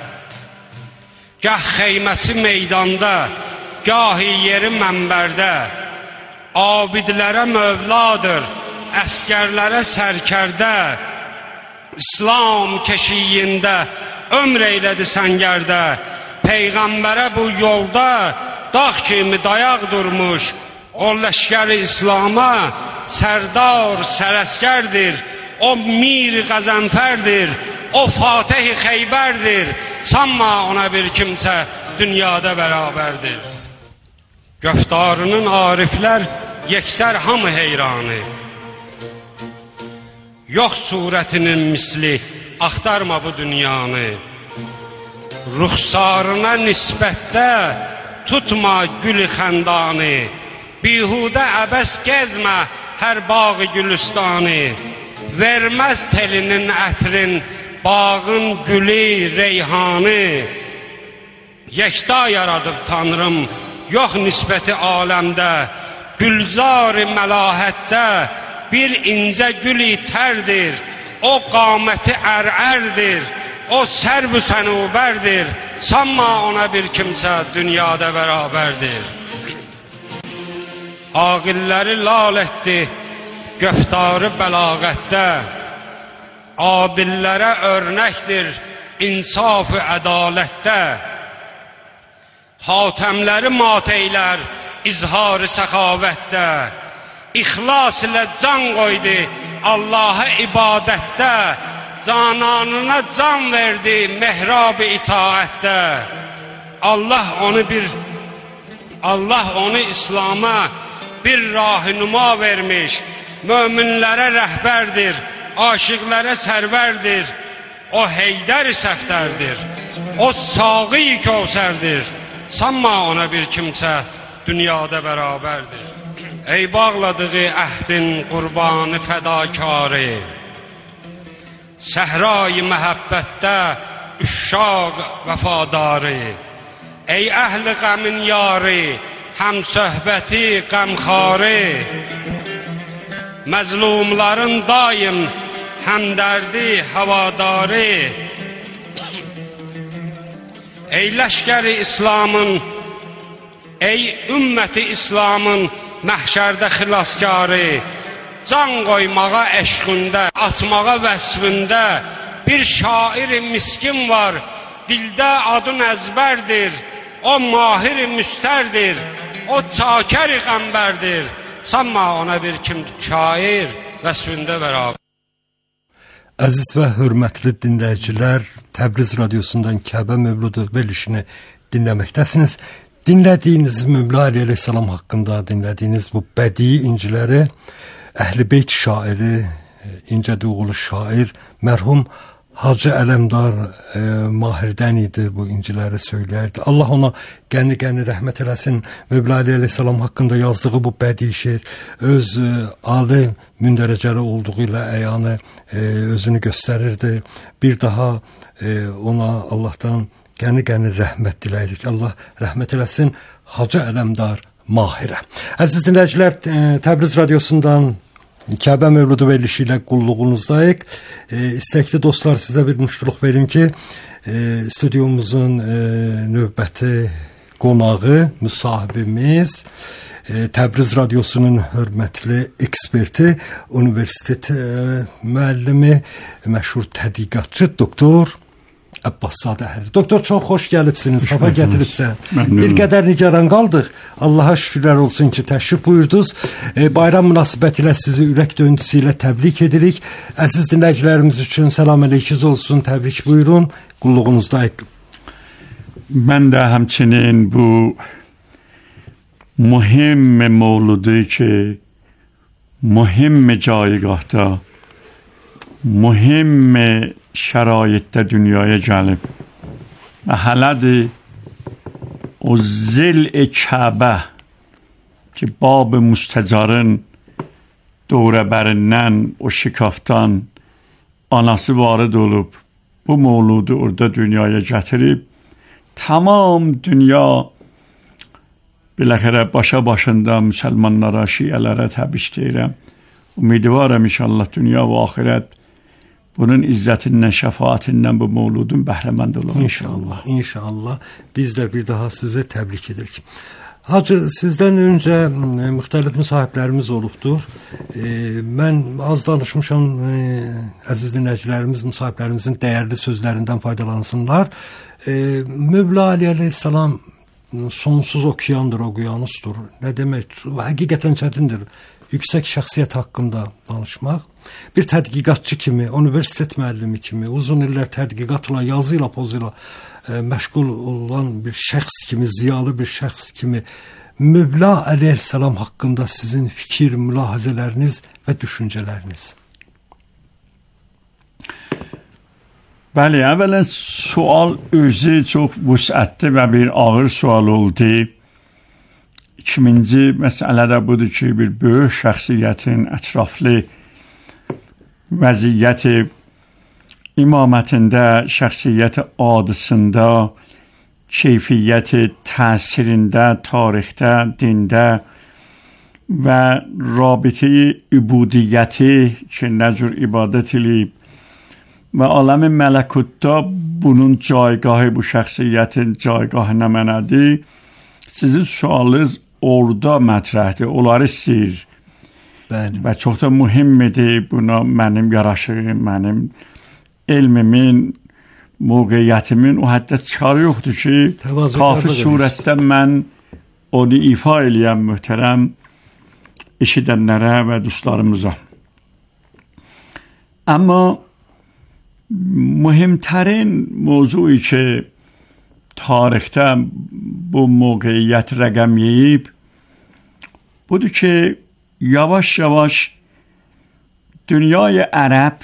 Gah xeyməsi meydanda, gahi yeri mənbərdə. Abidlərə mövladır, əskərlərə sərkərdə. İslam keşiyində ömr eylədi səngərdə. Peyğəmbərə bu yolda dağ kimi dayaq durmuş. O ləşkər-i İslam'a sərdar sərəskərdir. O mir qəzənfərdir, o Fatih-i Xeybərdir. Sanma ona bir kimsə dünyada bərabərdir. Göftarının ariflər yeksər hamı heyranı. Yox surətinin misli, axtarma bu dünyanı. Ruxsarına nisbətdə tutma gül-i xəndanı. Bihudə əbəs gezmə hər bağı gülüstanı. Verməz telinin ətrin, bağın gülü, reyhanı. Yekta yaradıb Tanrım, yox nisbəti aləmdə. Gülzar-ı məlahətdə bir incə gül-i tərdir. O qaməti ər-ərdir, o sərv-ü sənubərdir. Sanma ona bir kimsə dünyada bərabərdir. Aqilləri lal etdi göftarı bəlağətdə. Adillərə örnəkdir insaf-ı ədalətdə. Hatəmləri mat eylər izhar-ı səxavətdə. İxlas ilə can qoydu Allah'a ibadətdə. Cananına can verdi mehrab-ı itaətdə. Allah onu bir Allah onu İslam'a bir rahinuma vermiş. Möminlərə rəhbərdir, aşıqlərə sərvərdir. O Heydər Səfdərdir, o Saqi Kövsərdir. Sanma ona bir kimsə dünyada bərabərdir. Ey bağladığı əhdin qurbanı fədakarı, səhra-i məhəbbətdə üşşaq vəfadarı. Ey əhli qəmin yarı, həm söhbəti qəmxarı, məzlumların daim həmdərdi havadarı. Ey ləşkəri İslamın, ey ümməti İslamın məhşərdə xilaskarı, can qoymağa eşqündə, atmağa vəsfində bir şair-i miskin var, dildə adın əzbərdir. O mahir-i müstərdir, o çakər-i qəmbərdir. Sanma ona bir kim şair vəsfində bərabər. Əziz və hörmətli dinləyicilər, Təbriz Radiosundan Kəbə Mövludu verilişini dinləməkdəsiniz. Dinlədiyiniz Mövla Əleyhisselam haqqında dinlədiyiniz bu bədii inciləri Əhl-i Beyt şairi, incə duyğulu şair, mərhum Hacı Ələmdar e, Mahirdən idi bu inciləri söyləyərdi. Allah ona qəni-qəni rəhmət eləsin. Mövla Əleyhisselam haqqında yazdığı bu bədii şeir öz e, ali mündərəcəli olduğu ilə əyanı e, özünü göstərirdi. Bir daha e, ona Allahdan qəni-qəni rəhmət diləyirik. Allah rəhmət eləsin Hacı Ələmdar Mahirə. Əziz dinləyicilər, e, Təbriz Radiosundan Kəbə Mövludu verilişi ilə qulluğunuzdayıq. E, istəkli dostlar, sizə bir müştuluq verim ki, e, stüdyomuzun e, növbəti qonağı, müsahibimiz, e, Təbriz Radiosunun hörmətli eksperti, universitet e, müəllimi, məşhur tədqiqatçı doktor Abbaszadə. Doktor, çox xoş gəlibsiniz, sabah gətiribsən. Bir qədər nigaran qaldıq. Allaha şükürlər olsun ki, təşrif buyurdunuz. E, bayram münasibəti ilə sizi ürək döntüsü ilə təbrik edirik. Əziz dinləyicilərimiz üçün salam əleykiz olsun, təbrik buyurun. Qulluğunuzdayıq. Mən də həmçinin bu mühim mövludu ki, mühim caygahda, mühim şəraitdə dünyaya gəlib və hələdir o zil-i Kəbə ki, bab-ı müstəcarın dövrəbərindən, o şikafdan anası varid olub, bu mövludu orada dünyaya gətirib, tamam dünya biləxərə başa başında müsəlmanlara, şiələrə təbrik deyirəm. Ümidvaram inşallah dünya və axirət bunun izzətindən, şəfaatindən bu mövludun bəhrəmənd olaq. İnşallah, inşallah. Biz də bir daha sizə təbrik edirik. Hacı, sizdən öncə müxtəlif müsahiblərimiz olubdur. E, mən az danışmışam, e, əziz dinləyicilərimiz, müsahiblərimizin dəyərli sözlərindən faydalansınlar. E, Mövla Əleyhisselam sonsuz okeandır, okyanusdur. Nə demək? Həqiqətən çətindir yüksək şəxsiyyət haqqında danışmaq. Bir tədqiqatçı kimi, universitet müəllimi kimi, uzun illər tədqiqatla, yazı ilə, pozu ilə e, məşğul olan bir şəxs kimi, ziyalı bir şəxs kimi Mövla Əleyhisselam haqqında sizin fikir, mülahizələriniz və düşüncələriniz. Bəli, əvvələn sual özü çox vüsətli və bir ağır sual oldu. İkinci məsələ də budur ki, bir böyük şəxsiyyətin ətraflı vəziyyəti imamətində, şəxsiyyəti adısında, keyfiyyəti təsirində, tarixdə, dində və rabitə übudiyyəti ki, nə cür ibadət eləyib və aləmi mələkutda bunun caygahı, bu şəxsiyyətin caygahı nə mənədir? Sizin sualınız orada mətrəhdir, onları istəyir. Bəli. Və çox da mühimdir buna mənim yaraşığım, mənim elmimin, mövqeyyətimin o həddə çıxarı yoxdur ki, kafi surətdə mən onu ifa eləyəm möhtərəm eşidənlərə və dostlarımıza. Amma mühimtərin mövzui ki, tarixdə bu mövqeyyət rəqəm yeyib, budur ki, yavaş-yavaş dünyayı ərəb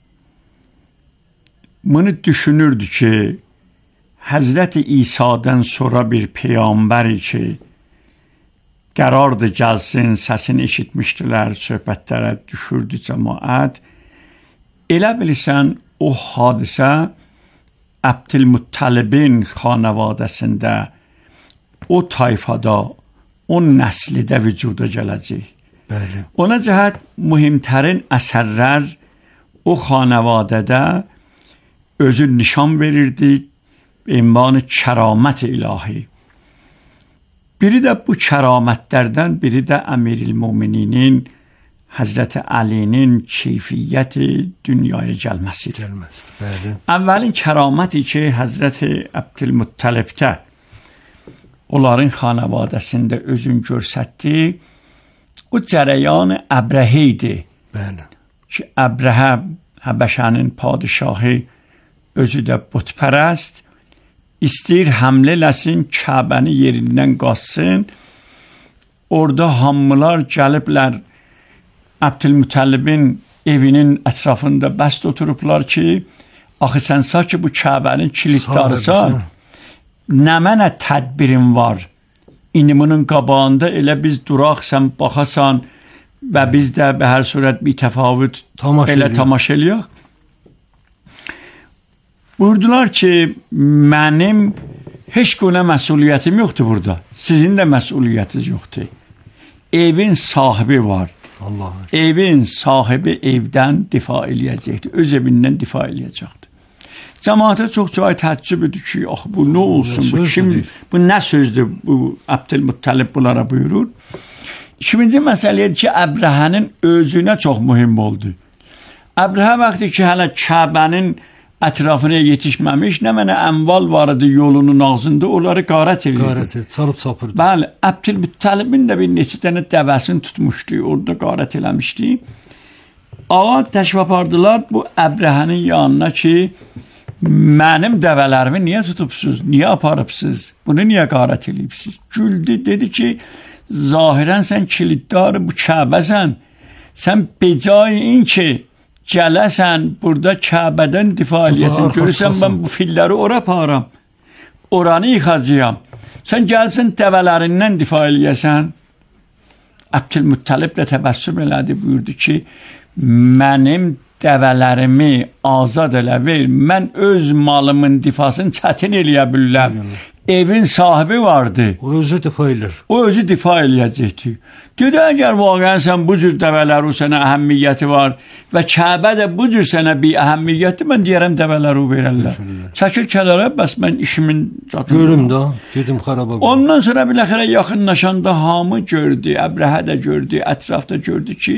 bunu düşünürdü ki, Həzrəti İsa'dan sonra bir peyğəmbəri ki, qərardı gəlsin, səsini eşitmişdilər, söhbətlərə düşürdü cəmaət. Elə bilirsən, o hadisə Əbdülmuttalibin xanavadəsində, o tayfada, o nəslidə vücuda gələcək. Bəli. Ona cəhət mühimtərin əsərlər o xanavadədə özü nişan verirdi, ünvanı kəramət ilahi. Biri də bu kəramətlərdən, biri də Əmiril-Mömininin, Həzrəti Əlinin keyfiyyəti dünyaya gəlməsidir. Gəlməsidir, bəli. Əvvəlin kəraməti ki, Həzrəti Əbdülmuttalibdə onların xanavadəsində özün görsətdi, o cərəyan Əbrəhə idi. Bəli. Ki, Əbrəhə Həbəşənin padişahı özü də butpərəst, istəyir həmlə eləsin, Kəbəni yerindən qaçsın. Orada hamılar gəliblər Əbdülmuttalibin evinin ətrafında bəst oturublar ki, axı sən sağ ki bu Kəbənin kilitdarısan, nə mənə tədbirin var? İndi bunun qabağında elə biz duraq, sən baxasan və biz də bə hər surət bir təfavüt elə tamaşa eləyək. Buyurdular ki, mənim heç günə məsuliyyətim yoxdur burada. Sizin də məsuliyyətiniz yoxdur. Evin sahibi var. Allah. Evin sahibi evdən difa eləyəcəkdir. Öz evindən difa eləyəcəkdir. Cəmaətə çox cəhət təəccüb edir ki, ax bu nə olsun, bu kim, bu nə sözdür, bu Əbdülmuttalib bunlara buyurur. İkinci məsələdir ki, Əbrəhənin özünə çox mühim oldu. Əbrəhə vaxtı ki, hələ Kəbənin ətrafına yetişməmiş, nə mənə əmval var idi yolunun ağzında, onları qarət edirdi. Qarət edirdi, çalıb sapırdı. Bəli, Əbdülmuttalibin də bir neçə dənə dəvəsini tutmuşdu, orada qarət eləmişdi. Ağa təşrif apardılar bu Əbrəhənin yanına ki, mənim dəvələrimi niyə tutubsuz, niyə aparıbsız, bunu niyə qarət eləyibsiz? Güldü, dedi ki, zahirən sən kiliddarı bu Kəbəsən, sən becayın ki, gələsən, burada Kəbədən difa eləyəsən, görürsən mən bu filləri ora aparam, oranı yıxacıyam, sən gəlibsən dəvələrindən difa eləyəsən. Əbdülmuttalib də təbəssüm elədi, buyurdu ki, mənim dəvələrimi azad elə ver, mən öz malımın difasını çətin eləyə bilirəm. Evin sahibi vardı. O özü difa edir. O özü difa eləyəcəkdi. Dedi, əgər vaqəən sən bu cür dəvələr o sənə əhəmmiyyəti var və Kəbə də bu cür sənə bir əhəmmiyyəti, mən deyərəm dəvələri o verərlər. Çəkil kədərə, bəs mən işimin... Görüm də, gedim xaraba. Ondan sonra biləxərə yaxınlaşanda hamı gördü, Əbrəhə də gördü, ətrafda gördü ki,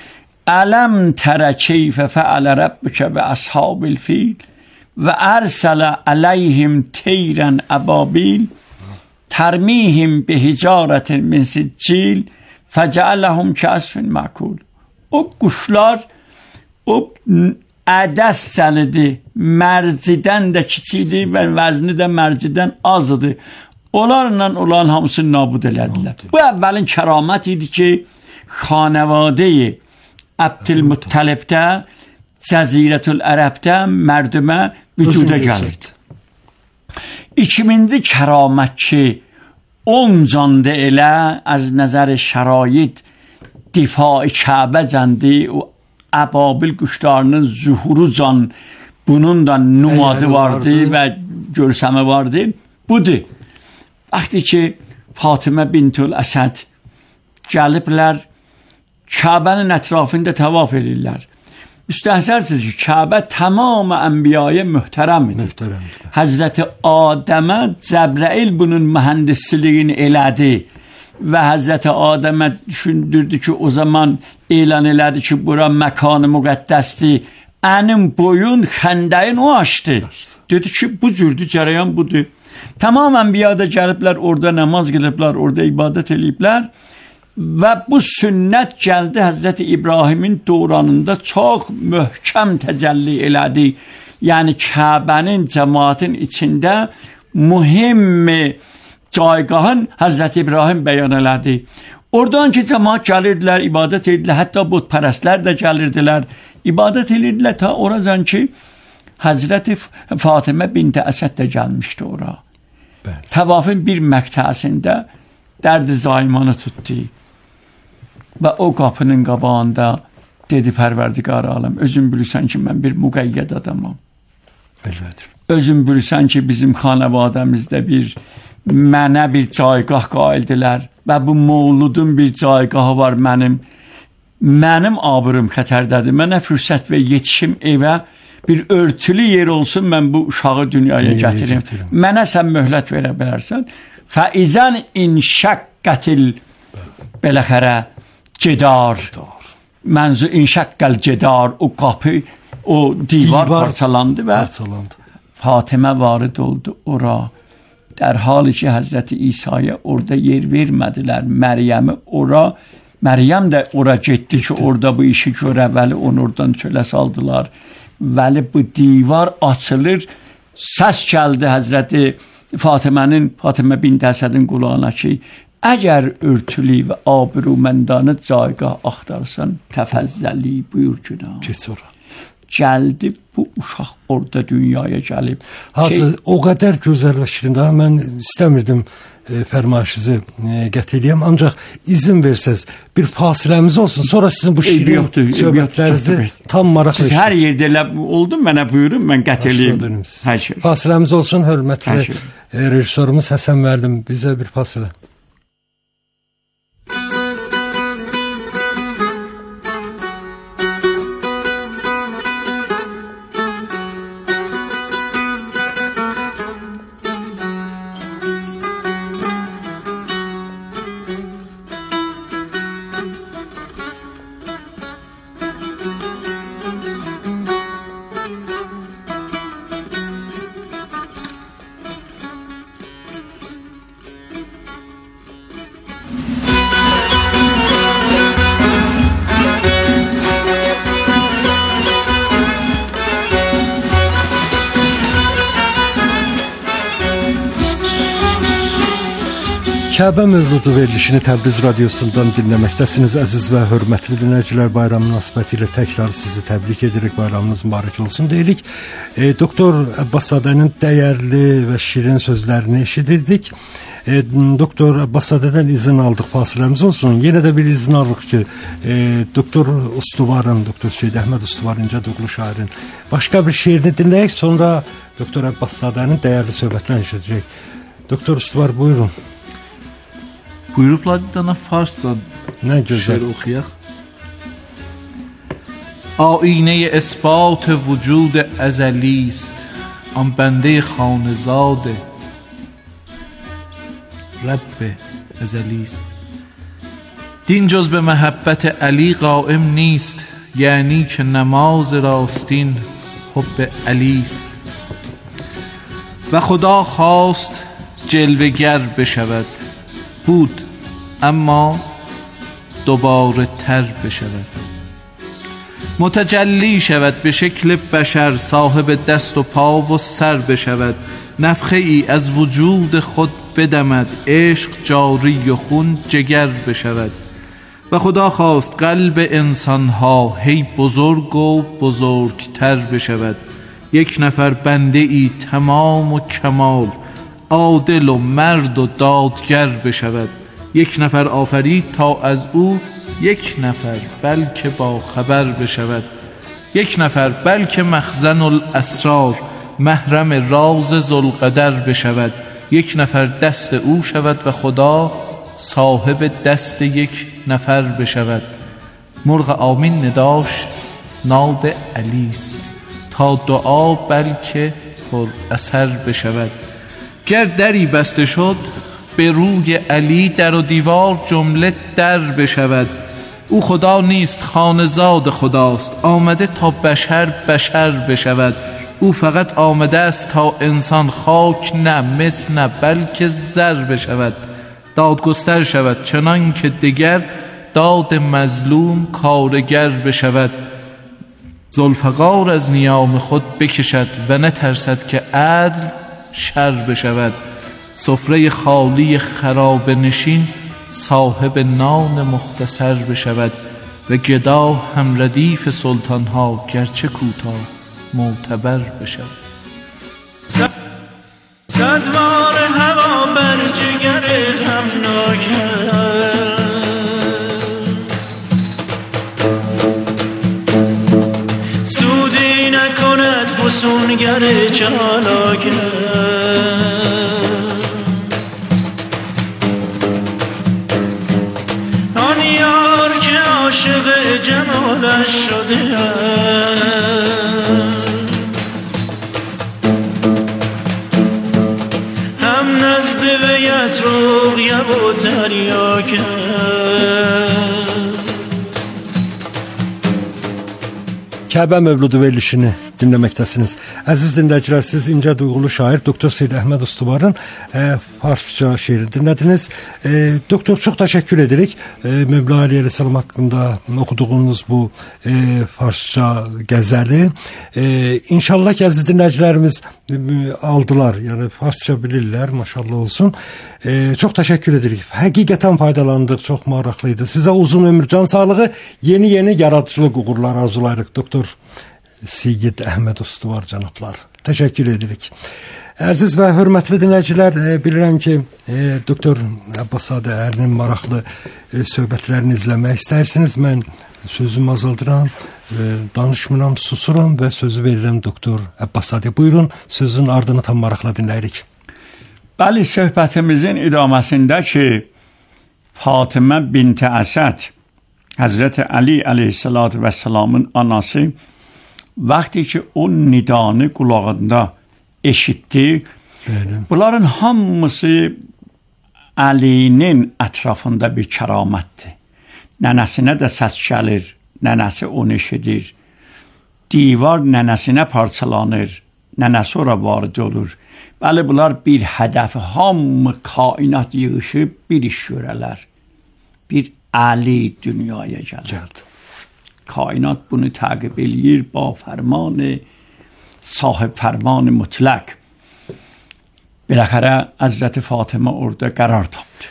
ələm tərə keyfə fəalə rəbbikə və əshabil fil və ərsələ ələyhim teyrən əbabil tərmihim bi hicarətin min siccil fəcəələhum kəsfin məkul. O quşlar o ədəs cəlidir, mərcidən də kiçidir və vəzni də mərcidən azdır. Onlarla olan hamısını nabud elədilər. Bu əvvəlin kəramət idi ki, xanəvadeyi Əbdülmuttalibdə, Cəzirətül Ərəbdə mərdümə vücuda gəlirdi. İkinci kəramət ki, on canda elə az nəzər şərait difai Kəbə cəndi, o əbabil quşlarının zuhuru can, bunun da numadı vardı və görsəmi vardı. Budur. Vaxtı ki, Fatimə bintül Əsəd gəliblər, Kəbənin ətrafında təvaf edirlər. Müstəhsərsiniz ki, Kəbə tamamı ənbiyaya möhtərəmdir. Möhtərəmdir. Həzrəti Adəmə Cəbrəil bunun mühəndisliğini elədi və Həzrəti Adəmə düşündürdü ki, o zaman elan elədi ki, bura məkanı müqəddəsdir. Ənim boyun xəndəyin o açdı. Dedi ki, bu cürdür, cərəyan budur. Tamam ənbiyada gəliblər, orada namaz qılıblar, orada ibadət eləyiblər. Və bu sünnət gəldi Həzrəti İbrahimin dövranında çox möhkəm təcəlli elədi. Yəni Kəbənin cəmaətin içində mühim caygahın Həzrəti İbrahim bəyan elədi. Oradan ki cəmaət gəlirdilər, ibadət edirdilər, hətta butpərəstlər də gəlirdilər, ibadət edirdilər ta oracan ki Həzrəti Fatimə bint Əsəd də gəlmişdi ora. Bəli. Təvafın bir məqtəsində dərdi zaimanı tutdu və o qapının qabağında dedi Pərverdigar aləm, özün bilirsən ki mən bir müqəyyəd adamam. Belədir. Özün bilirsən ki bizim xanavadəmizdə bir mənə bir caygah qaildilər və bu Mövludun bir caygahı var mənim. Mənim abırım xətərdədir. Mənə fürsət və yetişim evə bir örtülü yer olsun, mən bu uşağı dünyaya gətirim. gətirim. Mənə sən möhlət verə bilərsən. Fəizən inşəqqətil beləxərə cedar. Mənzu inşəqqəl cedar, o qapı, o divar, divar parçalandı və parçalandı. Fatimə varid oldu ora. در حالی ki Həzrəti İsa'ya orada yer vermədilər, Məryəmi ora, Məryəm də ora getdi ki orada bu işi görə, vəli onu oradan çölə saldılar. Vəli bu divar açılır, səs gəldi Həzrəti Fatimənin, Fatimə bint Əsədin qulağına ki, əgər örtülü və abruməndana caygah axtarsan, təfəzzəli buyur günah. Keç ora. Gəldi bu uşaq orada dünyaya gəlib. Hacı, şey, o qədər gözəl və şirin, daha mən istəmirdim e, fərmayişinizi e, qət eləyəm, ancaq izin versəz bir fasiləmiz olsun, sonra sizin bu şirin yoxdur, söhbətlərinizi yoxdur, tam maraqlı. Siz hər yerdə elə oldu, mənə buyurun, mən qət eləyim. Hər şey. Fasiləmiz olsun, hörmətli şey. e, rejissorumuz Həsən müəllim, bizə bir fasilə. Kəbə Mövludu verilişini Təbriz radiosundan dinləməkdəsiniz əziz və hörmətli dinləyicilər. Bayram münasibəti ilə təkrar sizi təbrik edirik, bayramınız mübarək olsun deyirik. E, Doktor Abbaszadənin dəyərli və şirin sözlərini eşidirdik. E, Doktor Abbaszadədən izin aldıq, fasiləmiz olsun. Yenə də bir izin alırıq ki, e, Doktor Ustuvarın, Doktor Seyyid Əhməd Ustuvarın, Cəduglu şairin başqa bir şeirini dinləyək, sonra Doktor Abbaszadənin dəyərli söhbətlərini eşidəcək. Doktor Ustuvar, buyurun. Buyurublar bir dana farsca şeir oxuyaq. آینه اثبات وجود ازلی است آن بنده خانه‌زاد رب ازلی است دین جز به محبت علی قائم نیست یعنی که نماز راستین حب علی است و خدا خواست جلوه‌گر بشود بود اما دوباره تر بشود متجلی شود به شکل بشر صاحب دست و پا و سر بشود نفخه ای از وجود خود بدمد عشق جاری و خون جگر بشود و خدا خواست قلب انسانها هی بزرگ و بزرگتر بشود یک نفر بنده ای تمام و کمال عادل و مرد و دادگر بشود یک نفر آفرید تا از او یک نفر بلکه با خبر بشود یک نفر بلکه مخزن الاسرار محرم راز ذوالقدر بشود یک نفر دست او شود و خدا صاحب دست یک نفر بشود مرغ آمین نداش ناد علی است تا دعا بلکه پر اثر بشود گر دری بسته شد به روی علی در و دیوار جمله در بشود او خدا نیست خانه‌زاد خداست آمده تا بشر بشر بشود او فقط آمده است تا انسان خاک نه مس نه بلکه زر بشود دادگستر شود چنان که دگر داد مظلوم کارگر بشود ذوالفقار از نیام خود بکشد و نترسد که عدل شر بشود سفره خالی خراب نشین صاحب نان مختصر بشود و گدا هم ردیف سلطان ها گرچه کوتاه معتبر بشود. صدوار هوا بر جگر غمناک سودی نکند فسونگر چالاک آن یار که عاشق جمالش شده هم نزد وی از روغیه و تریاک Kəbə Mövludu verilişini dinləməkdəsiniz. Əziz dinləyicilər, siz incə duyğulu şair Doktor Seyid Əhməd Ustuvarın e, farsça şeiri dinlədiniz. E, doktor, çox təşəkkür edirik. E, Mövla Ali Əleyhisselam haqqında oxuduğunuz bu e, farsça qəzəli. E, İnşallah ki, əziz dinləyicilərimiz e, aldılar. Yəni farsça bilirlər, maşallah olsun. E, çox təşəkkür edirik. Həqiqətən faydalandıq, çox maraqlıydı. Sizə uzun ömür, can sağlığı, yeni-yeni yaradıcılıq uğurlar arzulayırıq. Doktor Seyid Əhməd Ustuvar cənablar. Təşəkkür edirik. Əziz və hörmətli dinləyicilər, e, bilirəm ki, e, Doktor Abbaszadə ərinin maraqlı e, söhbətlərini izləmək istərsiniz. Mən sözümü azaldıram, e, danışmıram, susuram və sözü verirəm Doktor Abbaszadə. Buyurun, sözün ardını tam maraqla dinləyirik. Bəli, söhbətimizin idaməsində ki, Fatimə binti Əsəd, Hazreti Ali aleyhissalatü vesselamın anası, vakti ki o nidanı kulağında eşitti, Benim. bunların hamısı Ali'nin etrafında bir keramettir. Nənəsinə də səs gəlir, nənəsi onu eşidir. Divar nənəsinə parçalanır, nənəsi ora varid olur. Bəli, bunlar bir hədəfi, hamı kainat yığışıb bir iş görələr. Bir Ali dünyaya gəldi. Kainat bunu təqib eləyir ba fərman sahib fərman mutlaq. Biləxərə Həzrəti Fatimə orada qərar tapdı.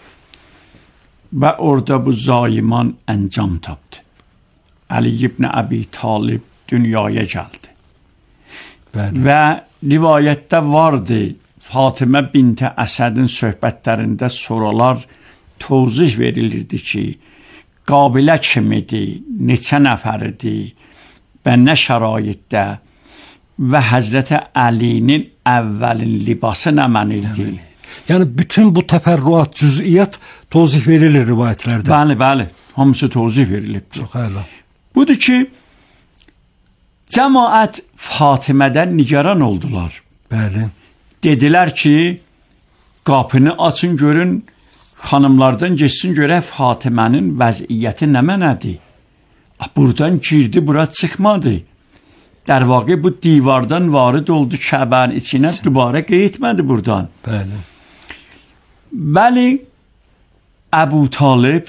Və orada bu zaiman əncam tapdı. Ali ibn Əbi Talib dünyaya gəldi. Bəli. Və rivayətdə vardı, Fatimə binti Əsədin söhbətlərində sorular tozih verilirdi ki, qabilə kimidir, neçə nəfəridir və nə şəraitdə və Həzrəti Əlinin əvvəlin libası nə mənildi. Yəni, bütün bu təfərrüat, cüz'iyyat tozih verilir rivayətlərdə. Bəli, bəli, hamısı tozih verilib. Çox əla. Budur ki, cəmaət Fatimədən nigaran oldular. Bəli. Dedilər ki, qapını açın görün, xanımlardan geçsin görək Fatimənin vəziyyəti nə mənədir. Buradan girdi, bura çıxmadı. در واقع bu divardan varid oldu Kəbənin içinə, dubara qeytmədi buradan. Bəli. Bəli, Əbu Talib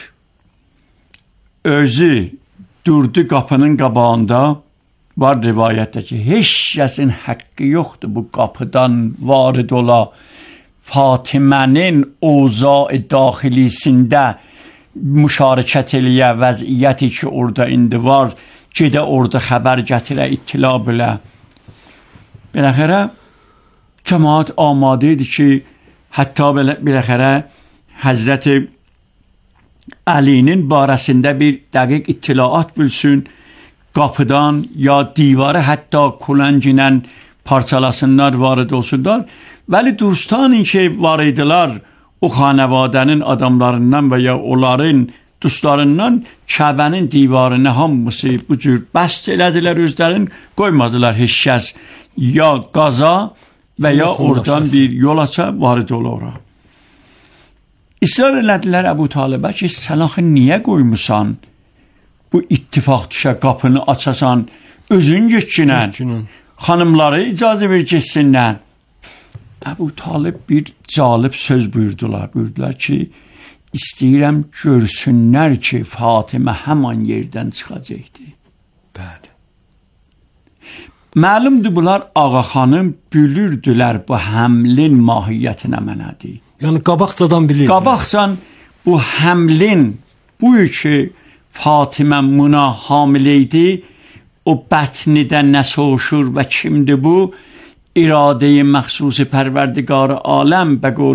özü durdu qapının qabağında. Var rivayətdə ki, heç kəsin haqqı yoxdur bu qapıdan varid ola. Fatimənin oza-i daxilisində müşarikət eləyə vəziyyəti ki, orada indi var, gedə orada xəbər gətirə, ittila bilə. Biləxərə, cəmaat amadə idi ki, hətta biləxərə Həzrəti Əlinin barəsində bir dəqiq ittilaat bilsin, qapıdan ya divarı hətta kuləncinlə parçalasınlar, varid olsunlar. Vəli dostanın ki, var idilər, o xanəvadənin adamlarından və ya onların dostlarından Kəbənin divarını hamısı bu cür bəst elədilər özlərin, qoymadılar heç kəs ya qaza və ya oradan bir yol aça, varid ola. İsrar elədilər Əbu Talibə ki, sən axı niyə qoymusan bu ittifaq düşə, qapını açasan, özün geçkinən, xanımları icazə ver geçsinlər. Əbu Talib bir calib söz buyurdular. Buyurdular ki, istəyirəm görsünlər ki, Fatimə həman yerdən çıxacaqdı. Bəli. Məlumdur bunlar Ağa xanım bilirdilər bu həmlin mahiyyətinə mənədir. Yəni qabaqcadan bilirdilər. Qabaqcan bu həmlin bu ki Fatimə Muna hamilə idi, o bətnidə nə soğuşur və kimdir bu? İradə-i məxsus Pərverdigar aləm, bəqol